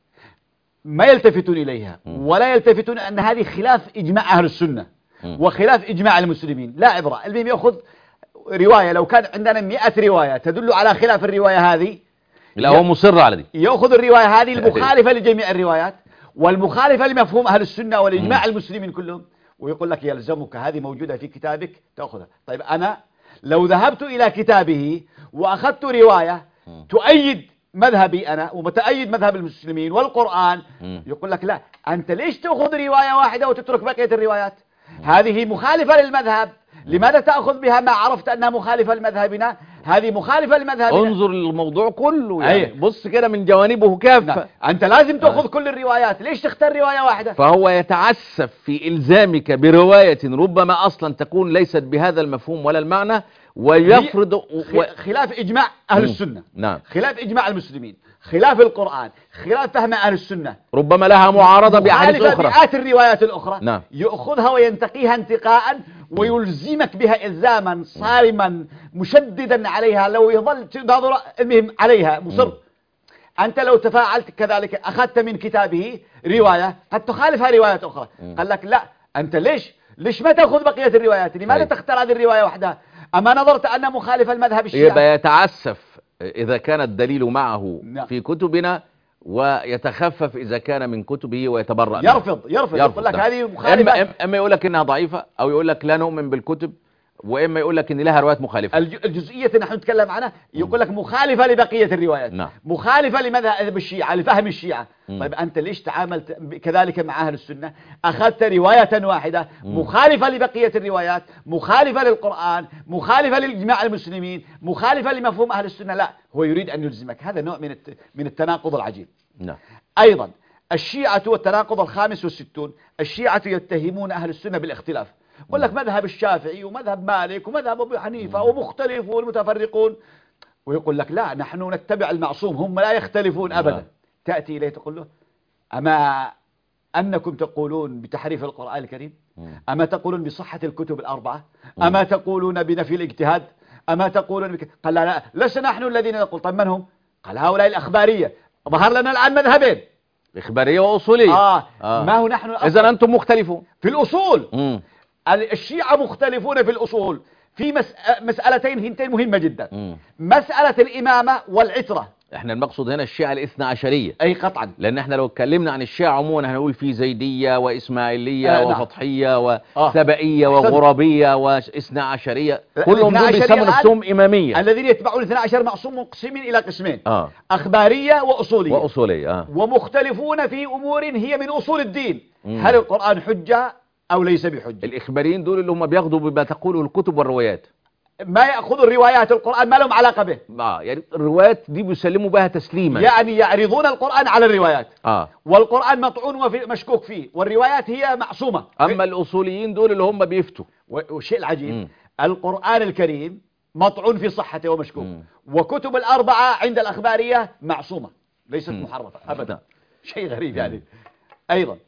ما يلتفتون إليها م. ولا يلتفتون أن هذه خلاف إجماع أهل السنة م. وخلاف إجماع المسلمين، لا عبرة. المهم يأخذ رواية لو كان عندنا مئة رواية تدل على خلاف الرواية هذه، لا هو مصر على دي، يأخذ الرواية هذه المخالفة لجميع الروايات والمخالفة لمفهوم أهل السنة والإجماع م. المسلمين كلهم، ويقول لك يلزمك هذه موجودة في كتابك تأخذها. طيب أنا لو ذهبت إلى كتابه وأخذت رواية م. تؤيد مذهبي أنا ومتأيد مذهب المسلمين والقرآن م. يقول لك لا، أنت ليش تأخذ رواية واحدة وتترك بقية الروايات؟ م. هذه مخالفة للمذهب، لماذا تأخذ بها ما عرفت أنها مخالفة لمذهبنا؟ هذه مخالفة لمذهبنا. انظر للموضوع كله يعني أيه. بص كده من جوانبه كافة. نعم. أنت لازم تأخذ أه. كل الروايات، ليش تختار رواية واحدة؟ فهو يتعسف في إلزامك برواية ربما أصلا تكون ليست بهذا المفهوم ولا المعنى ويفرض و... خلاف إجماع أهل السنة. نعم. خلاف إجماع المسلمين، خلاف القرآن، خلاف فهم أهل السنة، ربما لها معارضة بأحاديث أخرى، مئات الروايات الأخرى. نعم. يأخذها وينتقيها انتقاء ويلزمك بها إلزاما صارما مشددا عليها، لو يظل تناظر المهم عليها مصر. أنت لو تفاعلت كذلك أخذت من كتابه رواية قد تخالفها روايات أخرى، قال لك لا، أنت ليش ليش ما تأخذ بقية الروايات؟ لماذا تختار هذه الرواية وحدها؟ أما نظرت أن مخالفة المذهب الشيعي يبقى يتعسف إذا كان الدليل معه في كتبنا ويتخفف إذا كان من كتبه ويتبرأ يرفض يرفض يقول لك هذه مخالفة. إما, إما يقول لك إنها ضعيفة أو يقول لك لا نؤمن بالكتب، وإما يقول لك إن لها روايات مخالفة. الجزئية نحن نتكلم عنها يقول لك مخالفة لبقية الروايات. نعم. مخالفة لمذهب الشيعة لفهم الشيعة. م. طيب أنت ليش تعاملت كذلك مع أهل السنة؟ أخذت رواية واحدة م. مخالفة لبقية الروايات، مخالفة للقرآن، مخالفة لإجماع المسلمين، مخالفة لمفهوم أهل السنة. لا، هو يريد أن يلزمك. هذا نوع من من التناقض العجيب. نعم. أيضا الشيعة والتناقض الخامس والستون، الشيعة يتهمون أهل السنة بالاختلاف. يقول لك مذهب الشافعي ومذهب مالك ومذهب أبو حنيفة ومختلفون متفرقون، ويقول لك لا، نحن نتبع المعصوم، هم لا يختلفون أبدا. تأتي إليه تقول له أما أنكم تقولون بتحريف القرآن الكريم؟ أما تقولون بصحة الكتب الأربعة؟ أما تقولون بنفي الاجتهاد؟ أما تقولون بك؟ قال لا لا لسنا نحن الذين نقول. طيب من هم؟ قال هؤلاء الأخبارية. ظهر لنا الآن مذهبين، إخبارية وأصولية. آه. آه. ما هو نحن إذا أنتم مختلفون في الأصول. مم. الشيعة مختلفون في الأصول في مس... مسألتين هنتين مهمة جدا. مم. مسألة الإمامة والعترة. احنا المقصود هنا الشيعة الاثنى عشرية، أي قطعا، لأن احنا لو اتكلمنا عن الشيعة عموما هنقول في زيدية وإسماعيلية آه نعم. وفطحية آه. وسبئية وغرابية واثنى عشرية، كلهم دول بيسموا نفسهم إمامية. الذين يتبعون الاثنى عشر مقسوم منقسمين إلى قسمين، آه. أخبارية وأصولية. وأصولية آه. ومختلفون في أمور هي من أصول الدين. مم. هل القرآن حجة أو ليس بحجة؟ الإخباريين دول اللي هم بياخدوا بما تقوله الكتب والروايات، ما يأخذوا الروايات القرآن ما لهم علاقة به. آه. يعني الروايات دي بيسلموا بها تسليما، يعني يعرضون القرآن على الروايات. آه. والقرآن مطعون ومشكوك فيه، والروايات هي معصومة. أما الأصوليين دول اللي هم بيفتوا. والشيء العجيب مم. القرآن الكريم مطعون في صحته ومشكوك، مم. وكتب الأربعة عند الأخبارية معصومة ليست مم. محرفة أبدا. نعم. شيء غريب يعني. أيضا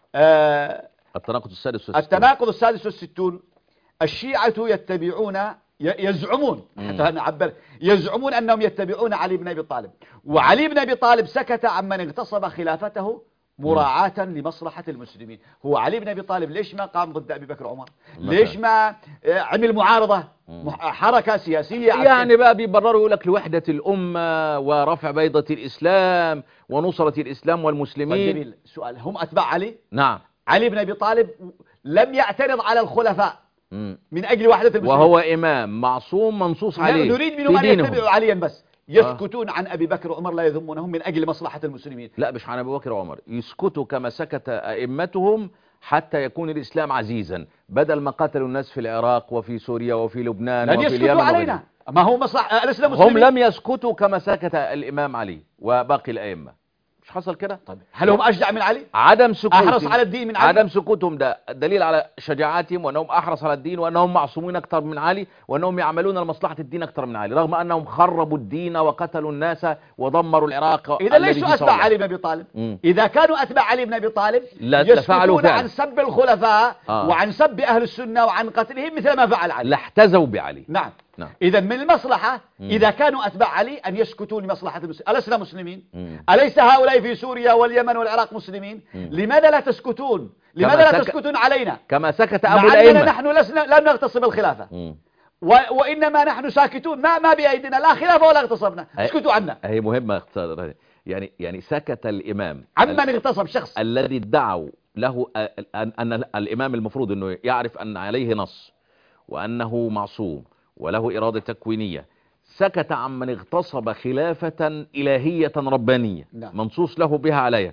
آه التناقض السادس والستون. التناقض السادس والستون، الشيعة يتبعون يزعمون حتى نعبر يزعمون أنهم يتبعون علي بن أبي طالب، وعلي بن أبي طالب سكت عمن اغتصب خلافته مراعاة لمصلحة المسلمين. هو علي بن أبي طالب ليش ما قام ضد أبي بكر وعمر؟ ليش ما عمل معارضة حركة سياسية؟ يعني بقى بيبرروا يقول لك لوحدة الأمة ورفع بيضة الإسلام ونصرة الإسلام والمسلمين. جميل. سؤال، هم أتباع علي؟ نعم. علي بن أبي طالب لم يعترض على الخلفاء من أجل وحدة المسلمين، وهو إمام معصوم منصوص عليه. نريد منهم أن يتبعوا عليا بس، يسكتون عن أبي بكر وعمر لا يذمونهم من أجل مصلحة المسلمين. لا مش عن أبي بكر وعمر، يسكتوا كما سكت أئمتهم حتى يكون الإسلام عزيزا، بدل ما قتلوا الناس في العراق وفي سوريا وفي لبنان وفي اليمن. يسكتوا علينا، ما هو مصلحة الإسلام هم لم يسكتوا كما سكت الإمام علي وباقي الأئمة. مش حصل كده؟ طيب هل هم أشجع من علي؟ عدم سكوتهم، أحرص على الدين من علي؟ عدم سكوتهم ده دليل على شجاعتهم وأنهم أحرص على الدين وأنهم معصومين أكثر من علي وأنهم يعملون لمصلحة الدين أكثر من علي، رغم أنهم خربوا الدين وقتلوا الناس ودمروا العراق. إذا ليسوا أتباع علي بن أبي طالب؟ مم. إذا كانوا أتباع علي بن أبي طالب يسكتون عن سب الخلفاء آه. وعن سب أهل السنة وعن قتلهم مثل ما فعل علي. لاحتزوا بعلي. نعم. نعم. إذا من المصلحة مم. إذا كانوا أتباع علي أن يسكتوا لمصلحة المسلمين. ألسنا مسلمين؟ مم. أليس هؤلاء في سوريا واليمن والعراق مسلمين؟ مم. لماذا لا تسكتون؟ لماذا لا سك... تسكتون علينا؟ كما سكت أبو الأئمة. نحن لسنا لم نغتصب الخلافة و... وإنما نحن ساكتون، ما ما بأيدينا لا خلافة ولا اغتصبنا، اسكتوا عنا. هي مهمة يعني يعني سكت الإمام عمن اغتصب شخص الذي ادعوا له أن, أن الإمام المفروض أنه يعرف أن عليه نص وأنه معصوم وله إرادة تكوينية، سكت عن من اغتصب خلافة إلهية ربانية لا. منصوص له بها عليها.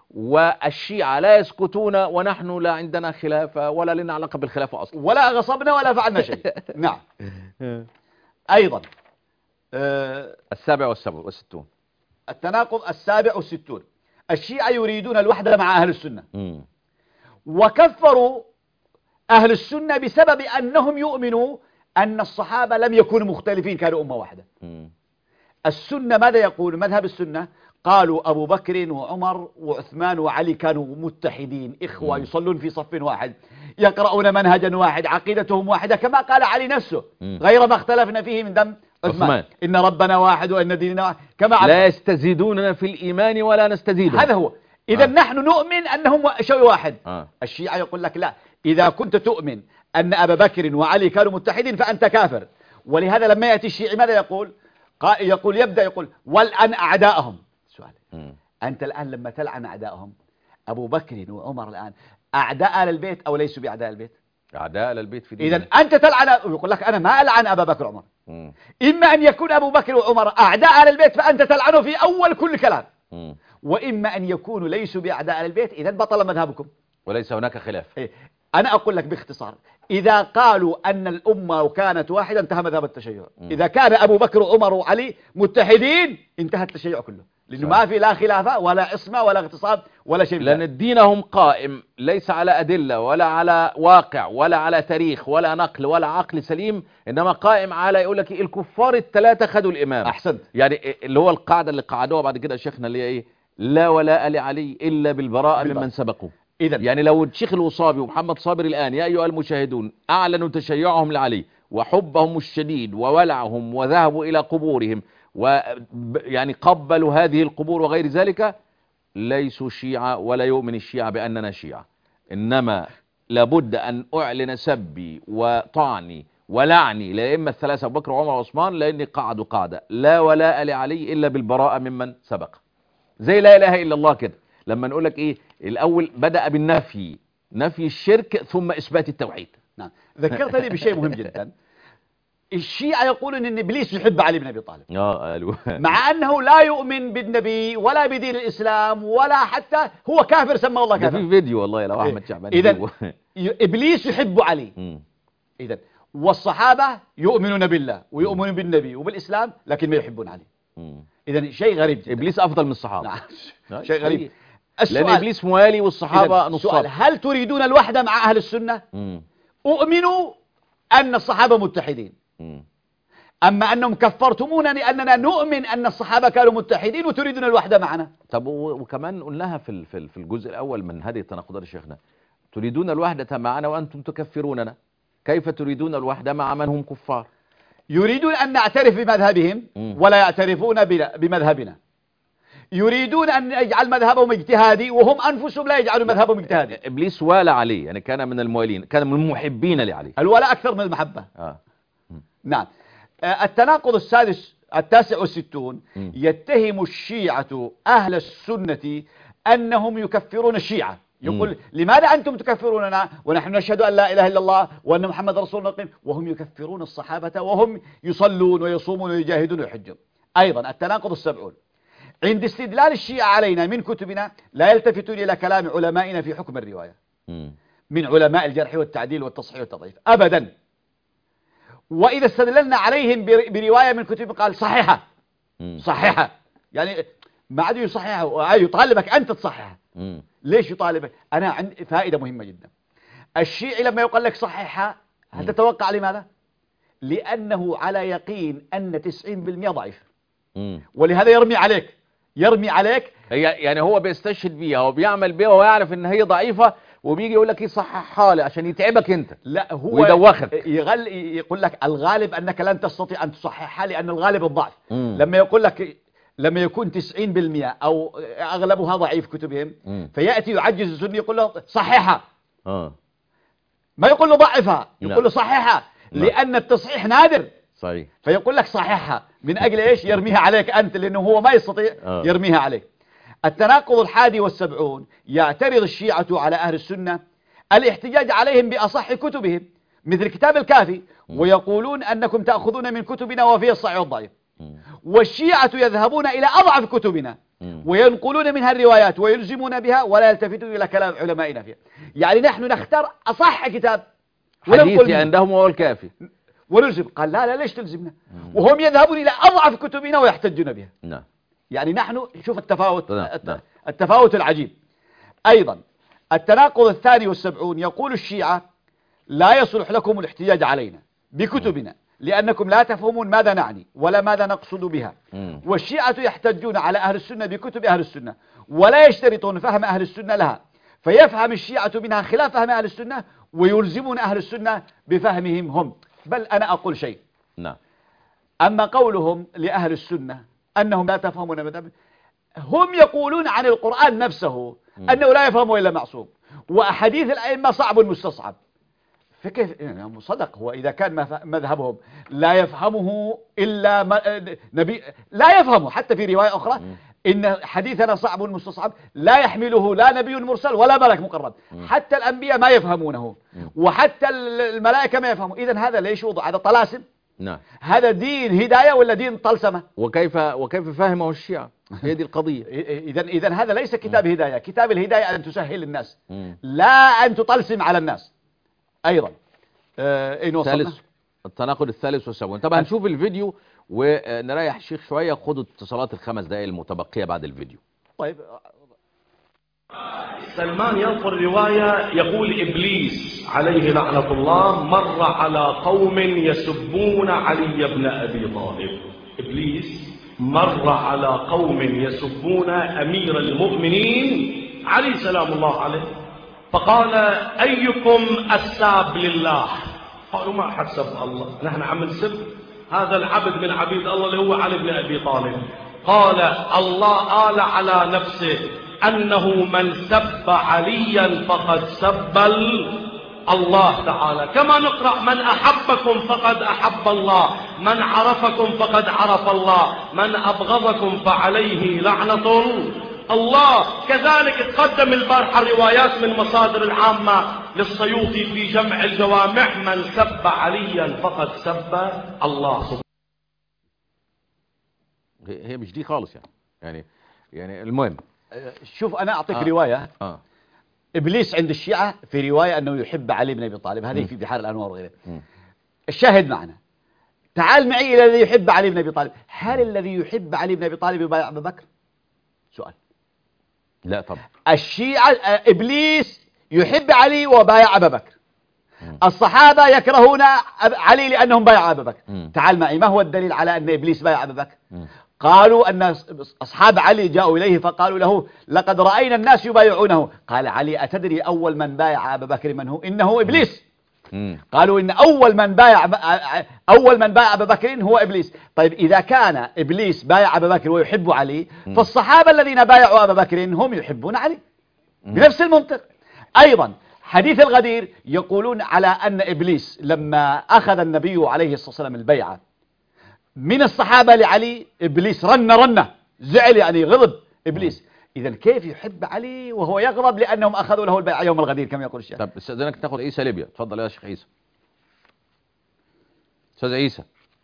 والشيعة لا يسكتون ونحن لا عندنا خلافة ولا لنا علاقة بالخلافة أصلا، ولا غصبنا ولا فعلنا شيء. نعم. أيضا أه السابع والسبع والستون، التناقض السابع والستون، الشيعة يريدون الوحدة مع أهل السنة م. وكفروا أهل السنة بسبب أنهم يؤمنوا أن الصحابة لم يكونوا مختلفين، كانوا أمة واحدة. م. السنة ماذا يقول مذهب السنة؟ قالوا أبو بكر وعمر وعثمان وعلي كانوا متحدين إخوة، م. يصلون في صف واحد، يقرؤون منهجا واحد، عقيدتهم واحدة كما قال علي نفسه م. غير ما اختلفنا فيه من دم عثمان, عثمان. إن ربنا واحد وإن ديننا واحد كما عبد. لا يستزيدوننا في الإيمان ولا نستزيدهم. هذا هو. إذا آه. نحن نؤمن أنهم شيء واحد. آه. الشيعة يقول لك لا، إذا كنت تؤمن أن أبا بكر وعلي كانوا متحدين فأنت كافر. ولهذا لما يأتي الشيعي ماذا يقول؟ يقول يبدأ يقول والآن أعداءهم. سؤال م. أنت الآن لما تلعن أعداءهم أبو بكر وعمر الآن أعداء آل البيت أو ليسوا بأعداء البيت؟ أعداء آل البيت في دين. إذا أنت تلعن، يقول لك أنا ما ألعن أبا بكر وعمر. م. إما أن يكون أبو بكر وعمر أعداء آل البيت فأنت تلعنه في أول كل كلام، م. وإما أن يكونوا ليسوا بأعداء آل البيت، إذا بطل مذهبكم وليس هناك خلاف. إيه؟ أنا أقول لك باختصار، إذا قالوا أن الأمة كانت واحدة انتهى مذهب التشيع. م. إذا كان أبو بكر وعمر وعلي متحدين انتهى التشيع كله، لأنه ما في لا خلافة ولا عصمة ولا اغتصاب ولا شيء. لأن دينهم قائم ليس على أدلة ولا على واقع ولا على تاريخ ولا نقل ولا عقل سليم، إنما قائم على يقول لك الكفار الثلاثة خدوا الإمام. أحسنت. يعني اللي هو القاعدة اللي قعدوها بعد كده شيخنا اللي هي إيه؟ لا ولاء لعلي إلا بالبراءة ممن سبقوا. إذن يعني لو الشيخ الوصابي ومحمد صابر الآن يا أيها المشاهدون أعلنوا تشيعهم لعلي وحبهم الشديد وولعهم وذهبوا إلى قبورهم ويعني قبلوا هذه القبور وغير ذلك ليسوا شيعة ولا يؤمن الشيعة بأننا شيعة، إنما لابد أن أعلن سبي وطعني ولعني لأئمة الثلاثة أبو بكر وعمر وعثمان، لأني قعدوا قاعدة لا ولاء لعلي إلا بالبراءة ممن سبق. زي لا إله إلا الله كده، لما نقول لك إيه الأول بدأ بالنفي، نفي الشرك ثم إثبات التوحيد. نعم، ذكرتني بشيء مهم جدا. الشيعة يقولون ان ابليس يحب علي بن ابي طالب، اه قالوا مع انه لا يؤمن بالنبي ولا بدين الاسلام ولا حتى هو كافر، سمى الله كافر. في فيديو والله لو احمد شعبان. اذا ابليس يحب علي، اذا والصحابه يؤمنون بالله ويؤمنون بالنبي وبالاسلام لكن ما يحبون علي. اذا شيء غريب جدا. ابليس افضل من الصحابه. نعم شيء غريب. لان ابليس موالي والصحابه نصاب. هل تريدون الوحده مع اهل السنه؟ مم. اؤمنوا ان الصحابه متحدين. مم. أما أنهم كفرتمونني أننا نؤمن أن الصحابة كانوا متحدين وتريدون الوحدة معنا. طب وكمان قلناها في في الجزء الأول من هذه التناقضات يا شيخنا، تريدون الوحدة معنا وأنتم تكفروننا، كيف تريدون الوحدة مع من هم كفار؟ يريدون أن نعترف بمذهبهم ولا يعترفون بمذهبنا، يريدون أن يجعل مذهبهم اجتهادي وهم أنفسهم لا يجعلون مذهبهم اجتهادي. إبليس والى علي، يعني كان من الموالين، كان من المحبين لعلي. الولاء أكثر من المحبة. آه. نعم. التناقض السادس التاسع والستون، يتهم الشيعة أهل السنة أنهم يكفرون الشيعة. يقول م. لماذا أنتم تكفروننا ونحن نشهد أن لا إله إلا الله وأن محمد رسول الله، وهم يكفرون الصحابة وهم يصلون ويصومون ويجاهدون ويحجون. أيضا التناقض السبعون، عند استدلال الشيعة علينا من كتبنا لا يلتفتون إلى كلام علمائنا في حكم الرواية م. من علماء الجرح والتعديل والتصحيح والتضعيف أبدا. وإذا استدللنا عليهم برواية من كتب قال صحيحة صحيحة، يعني ما عاد يصححها، يطالبك أنت تصححها. ليش يطالبك؟ أنا عندي فائدة مهمة جدا. الشيعي لما يقول لك صححها هل تتوقع لماذا؟ لأنه على يقين أن تسعين بالمئة ضعيف، ولهذا يرمي عليك يرمي عليك يعني هو بيستشهد بيها وبيعمل بيها ويعرف ان هي ضعيفة وبيجي يقول لك يصححها لي عشان يتعبك انت. لا هو ويدوخك، يغل يقول لك الغالب انك لن تستطيع ان تصححها لان الغالب الضعف. مم. لما يقول لك لما يكون تسعين بالمئة او اغلبها ضعيف كتبهم، مم. فياتي يعجز السني يقول له صححها. اه ما يقول له ضعفها، يقول له صححها، لان التصحيح نادر. صحيح. فيقول لك صححها من اجل ايش؟ يرميها عليك انت، لانه هو ما يستطيع آه. يرميها عليك. التناقض الحادي والسبعون، يعترض الشيعة على أهل السنة الاحتجاج عليهم بأصح كتبهم مثل كتاب الكافي، ويقولون أنكم تأخذون من كتبنا وفيه الصحيح والضعيف، والشيعة يذهبون إلى أضعف كتبنا وينقلون منها الروايات ويلزمون بها ولا يلتفتون إلى كلام علمائنا فيها. يعني نحن نختار أصح كتاب حديثي عندهم هو الكافي ونلزم. قال لا لا ليش تلزمنا؟ وهم يذهبون إلى أضعف كتبنا ويحتجون بها. نعم. يعني نحن شوف التفاوت التفاوت العجيب. أيضا التناقض الثاني والسبعون، يقول الشيعة لا يصلح لكم الاحتجاج علينا بكتبنا لأنكم لا تفهمون ماذا نعني ولا ماذا نقصد بها. والشيعة يحتجون على أهل السنة بكتب أهل السنة ولا يشترطون فهم أهل السنة لها، فيفهم الشيعة منها خلاف فهم أهل السنة ويلزمون أهل السنة بفهمهم هم. بل أنا أقول شيء، نعم. أما قولهم لأهل السنة أنهم لا تفهمون مذهب، هم يقولون عن القرآن نفسه أنه لا يفهمه إلا معصوم، وأحاديث الأئمة صعب مستصعب. فكيف يعني صدق؟ هو إذا كان مذهبهم لا يفهمه إلا نبي، لا يفهمه حتى في رواية أخرى إن حديثنا صعب مستصعب لا يحمله لا نبي مرسل ولا ملك مقرب، حتى الأنبياء ما يفهمونه وحتى الملائكة ما يفهمون. إذن هذا ليش وضع؟ هذا طلاسم. نعم. هذا دين هداية ولا دين طلسمة؟ وكيف وكيف فهمه الشيعة؟ هي دي القضية. إذا إذا هذا ليس كتاب هداية. كتاب الهداية أن تسهل الناس لا أن تطلسم على الناس. أيضا أين وصلنا؟ ثالث التناقض الثالث والسبعون. طبعا نشوف الفيديو ونريح الشيخ شوية. خدوا اتصالات الخمس دقائق المتبقية بعد الفيديو. طيب. سلمان ينقل رواية يقول إبليس عليه لعنة الله مر على قوم يسبون علي بن أبي طالب. إبليس مر على قوم يسبون أمير المؤمنين علي سلام الله عليه، فقال أيكم الساب لله؟ قالوا ما حد سب الله، نحن عم نسب هذا العبد من عبيد الله اللي هو علي بن أبي طالب. قال الله قال على نفسه أنه من سب عليا فقد سب الله تعالى، كما نقرأ من أحبكم فقد أحب الله، من عرفكم فقد عرف الله، من أبغضكم فعليه لعنة الله. كذلك تقدم البارحة الروايات من مصادر العامة للسيوطي في جمع الجوامع، من سب عليا فقد سب الله. هي مش دي خالص يعني يعني يعني المهم شوف أنا أعطيك آه. رواية آه. إبليس عند الشيعة في رواية أنه يحب علي بن أبي طالب، هذه في بحار الأنوار وغيره. الشاهد معنا، تعال معي إلى الذي يحب علي بن أبي طالب. هل الذي يحب علي بن أبي طالب يبايع أبا بكر؟ سؤال. لا طبعا. الشيعة إبليس يحب علي وبايع أبا بكر. الصحابة يكرهون علي لأنهم بايعوا أبا بكر. م. تعال معي، ما هو الدليل على أن إبليس بايع أبا بكر؟ م. قالوا أن أصحاب علي جاءوا إليه فقالوا له لقد رأينا الناس يبايعونه. قال علي أتدري أول من بايع أبا بكر من هو؟ إنه إبليس. م. قالوا إن أول من بايع أول من بايع أبا بكر هو إبليس. طيب إذا كان إبليس بايع أبا بكر ويحب علي، م. فالصحابة الذين بايعوا أبا بكر هم يحبون علي. م. بنفس المنطق. أيضا حديث الغدير يقولون على أن إبليس لما أخذ النبي عليه الصلاة والسلام البيعة من الصحابة لعلي، إبليس رن رنة، زعل يعني غضب إبليس. إذا كيف يحب علي وهو يغضب لأنهم أخذوا له البيعة يوم الغدير كما يقول الشيخ؟ طب استاذنك تاخذ عيسى ليبيا، تفضل يا شيخ عيسى. أستاذ عيسى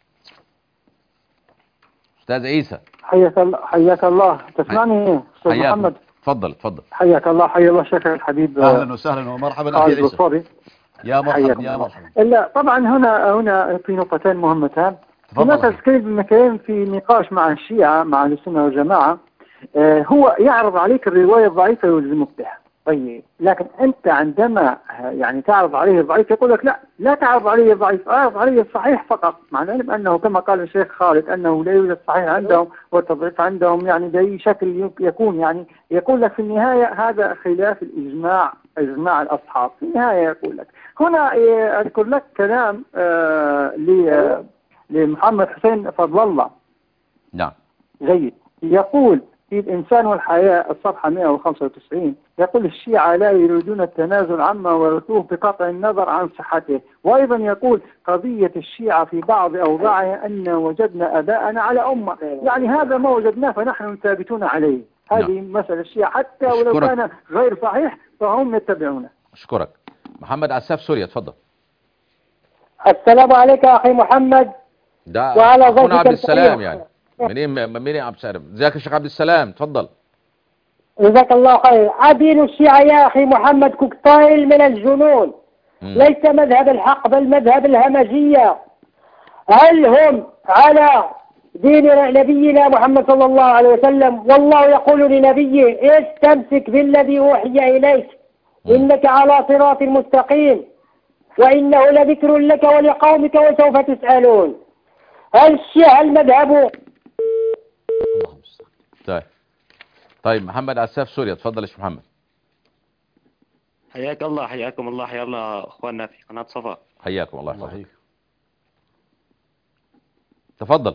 أستاذ عيسى حياك الله. حياك الله. تسمعني أستاذ محمد؟ تفضل تفضل. حياك الله. حيا الله شيخ الحبيب. أهلا وسهلا ومرحبا أخي عيسى. يا مرحبا يا مرحبا. لا طبعا هنا هنا في نقطتين مهمتان. هناك كريم بن كريم في نقاش مع الشيعة مع السنة والجماعة، آه هو يعرض عليك الرواية الضعيفة ويلزمك بها. طيب لكن أنت عندما يعني تعرض عليه الضعيف يقول لك لا لا تعرض عليه الضعيف، اعرض عليه الصحيح فقط، مع العلم أنه كما قال الشيخ خالد أنه لا يوجد صحيح عندهم والتضعيف عندهم يعني بأي شكل يكون. يعني يقول لك في النهاية هذا خلاف الإجماع، إجماع الأصحاب في النهاية. يقول لك هنا أذكر لك كلام آه ل لمحمد حسين فضل الله. نعم. جيد. يقول في الإنسان والحياة الصفحة مئة وخمسة وتسعين، يقول الشيعة لا يريدون التنازل عما ورثوه بقطع النظر عن صحته. وأيضا يقول قضية الشيعة في بعض أوضاعها أن وجدنا أباءنا على أمة، يعني هذا ما وجدناه فنحن ثابتون عليه. هذه نعم. مسألة الشيعة حتى ولو أشكرك. كان غير صحيح فهم يتبعونه. أشكرك. محمد عساف سوريا، تفضل. السلام عليك أخي محمد. ده وعلى أخونا عبد السلام يعني منين منين يا عبد السلام؟ ازيك يا شيخ عبد السلام؟ تفضل. جزاك الله خير. عدين الشيعة يا أخي محمد كوكتايل من الجنون، م. ليس مذهب الحق بل مذهب الهمجية. هل هم على دين نبينا محمد صلى الله عليه وسلم؟ والله يقول لنبيه استمسك بالذي أوحي إليك م. إنك على صراط مستقيم وإنه لذكر لك ولقومك وسوف تسألون. هل الشيعة المذهب؟ طيب طيب محمد عساف سوريا، تفضل يا شيخ محمد. حياك الله. حياكم الله. حيا الله اخواننا في قناة صفا. حياكم الله يحفظك. تفضل.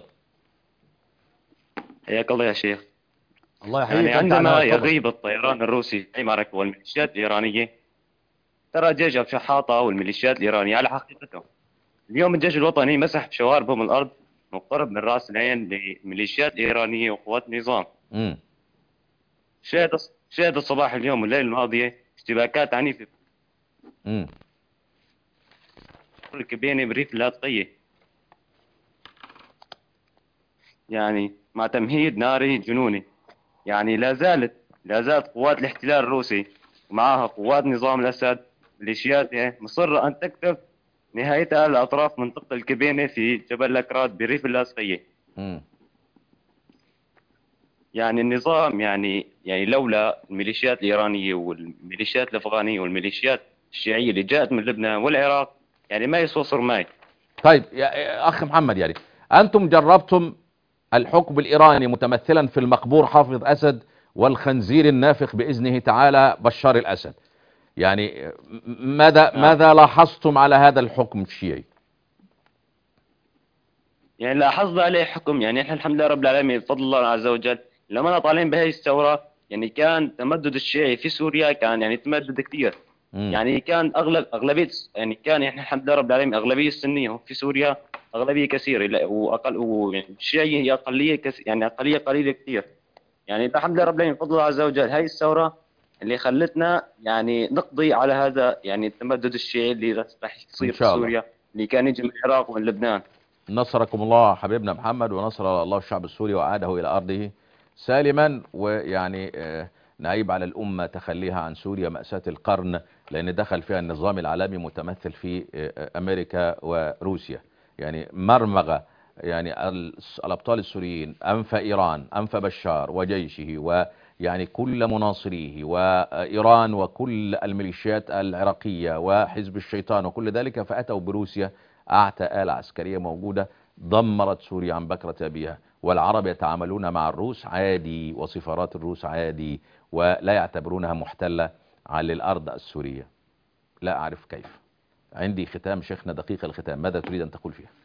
حياك الله يا شيخ. الله يحييك. يعني عندما يغيب الطيران الروسي عن معركة والميليشيات الإيرانية، ترى جيش شحاطة والميليشيات الإيرانية على حقيقتهم. اليوم الجيش الوطني مسح بشواربهم الأرض مقترب من رأس العين لميليشيات إيرانية وقوات النظام. امم شهد شهد الصباح اليوم والليل الماضية اشتباكات عنيفة امم الكبينة بريف اللاذقية، يعني مع تمهيد ناري جنوني. يعني لا زالت لا زالت قوات الاحتلال الروسي ومعها قوات نظام الأسد ميليشياته مصرة أن تكتف نهايتها لأطراف منطقة الكبينة في جبل لكراد بريف اللاذقية. امم يعني النظام يعني يعني لولا الميليشيات الإيرانية والميليشيات الأفغانية والميليشيات الشيعية اللي جاءت من لبنان والعراق يعني ما يسوى صرماي. طيب يا أخ محمد، يعني أنتم جربتم الحكم الإيراني متمثلا في المقبور حافظ أسد والخنزير النافخ بإذنه تعالى بشار الأسد. يعني ماذا ماذا لاحظتم على هذا الحكم الشيعي؟ يعني لاحظنا عليه حكم، يعني احنا الحمد لله رب العالمين بفضل الله عز وجل لما انا طالعين بهي الثوره، يعني كان تمدد الشيعي في سوريا كان يعني تمدد كثير. يعني كان اغلب اغلبيه يعني كان احنا الحمد لله رب العالمين اغلبيه السنيه في سوريا اغلبيه كثيره، واقل ويعني الشيعي هي اقليه كس يعني اقليه قليله كثير. يعني الحمد لله رب العالمين بفضل الله عز وجل هاي الثوره اللي خلتنا يعني نقضي على هذا يعني التمدد الشيعي اللي راح يصير في سوريا، اللي كان يجي من العراق ومن لبنان. نصركم الله حبيبنا محمد، ونصر الله الشعب السوري وعاده إلى أرضه سالما. ويعني نعيب على الأمة تخليها عن سوريا مأساة القرن، لأن دخل فيها النظام العالمي متمثل في أمريكا وروسيا. يعني مرمغة يعني الأبطال السوريين أنف إيران، أنف بشار وجيشه ويعني كل مناصريه، وإيران وكل الميليشيات العراقية وحزب الشيطان وكل ذلك، فأتوا بروسيا أعتى آلة عسكرية موجودة دمرت سوريا عن بكرة أبيها. والعرب يتعاملون مع الروس عادي، وسفارات الروس عادي، ولا يعتبرونها محتلة على الأرض السورية. لا أعرف كيف. عندي ختام شيخنا دقيق الختام، ماذا تريد أن تقول فيها؟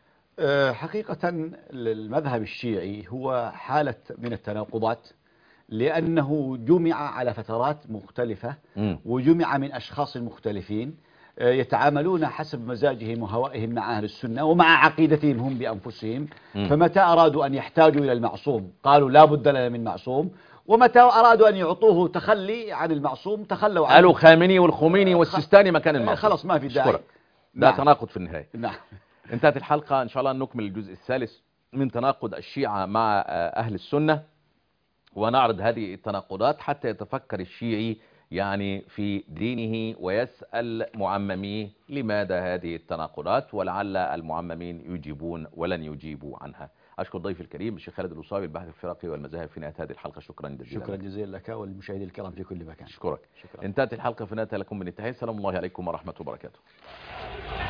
حقيقة المذهب الشيعي هو حالة من التناقضات، لأنه جمع على فترات مختلفة م. وجمع من أشخاص مختلفين يتعاملون حسب مزاجهم وهوائهم مع أهل السنة ومع عقيدتهم هم بأنفسهم. م. فمتى أرادوا أن يحتاجوا إلى المعصوم قالوا لا بد لنا من معصوم، ومتى أرادوا أن يعطوه تخلي عن المعصوم تخلوا عنه. قالوا خامنئي والخميني والسيستاني مكان المعصوم. خلاص ما في داعي. ده نعم. تناقض في النهاية. نعم. انتهت الحلقة، إن شاء الله نكمل الجزء الثالث من تناقض الشيعة مع أهل السنة، ونعرض هذه التناقضات حتى يتفكر الشيعي يعني في دينه ويسأل معمميه لماذا هذه التناقضات، ولعل المعممين يجيبون ولن يجيبوا عنها. أشكر ضيفي الكريم الشيخ خالد الوصاوي الباحث الفرقي والمذاهب في نهاية هذه الحلقة. شكرا جزيلا. شكرا جزيلا لك والمشاهدين الكرام في كل مكان. أشكرك. انتهت الحلقة في نهاية لكم من التحية. السلام الله عليكم ورحمة وبركاته.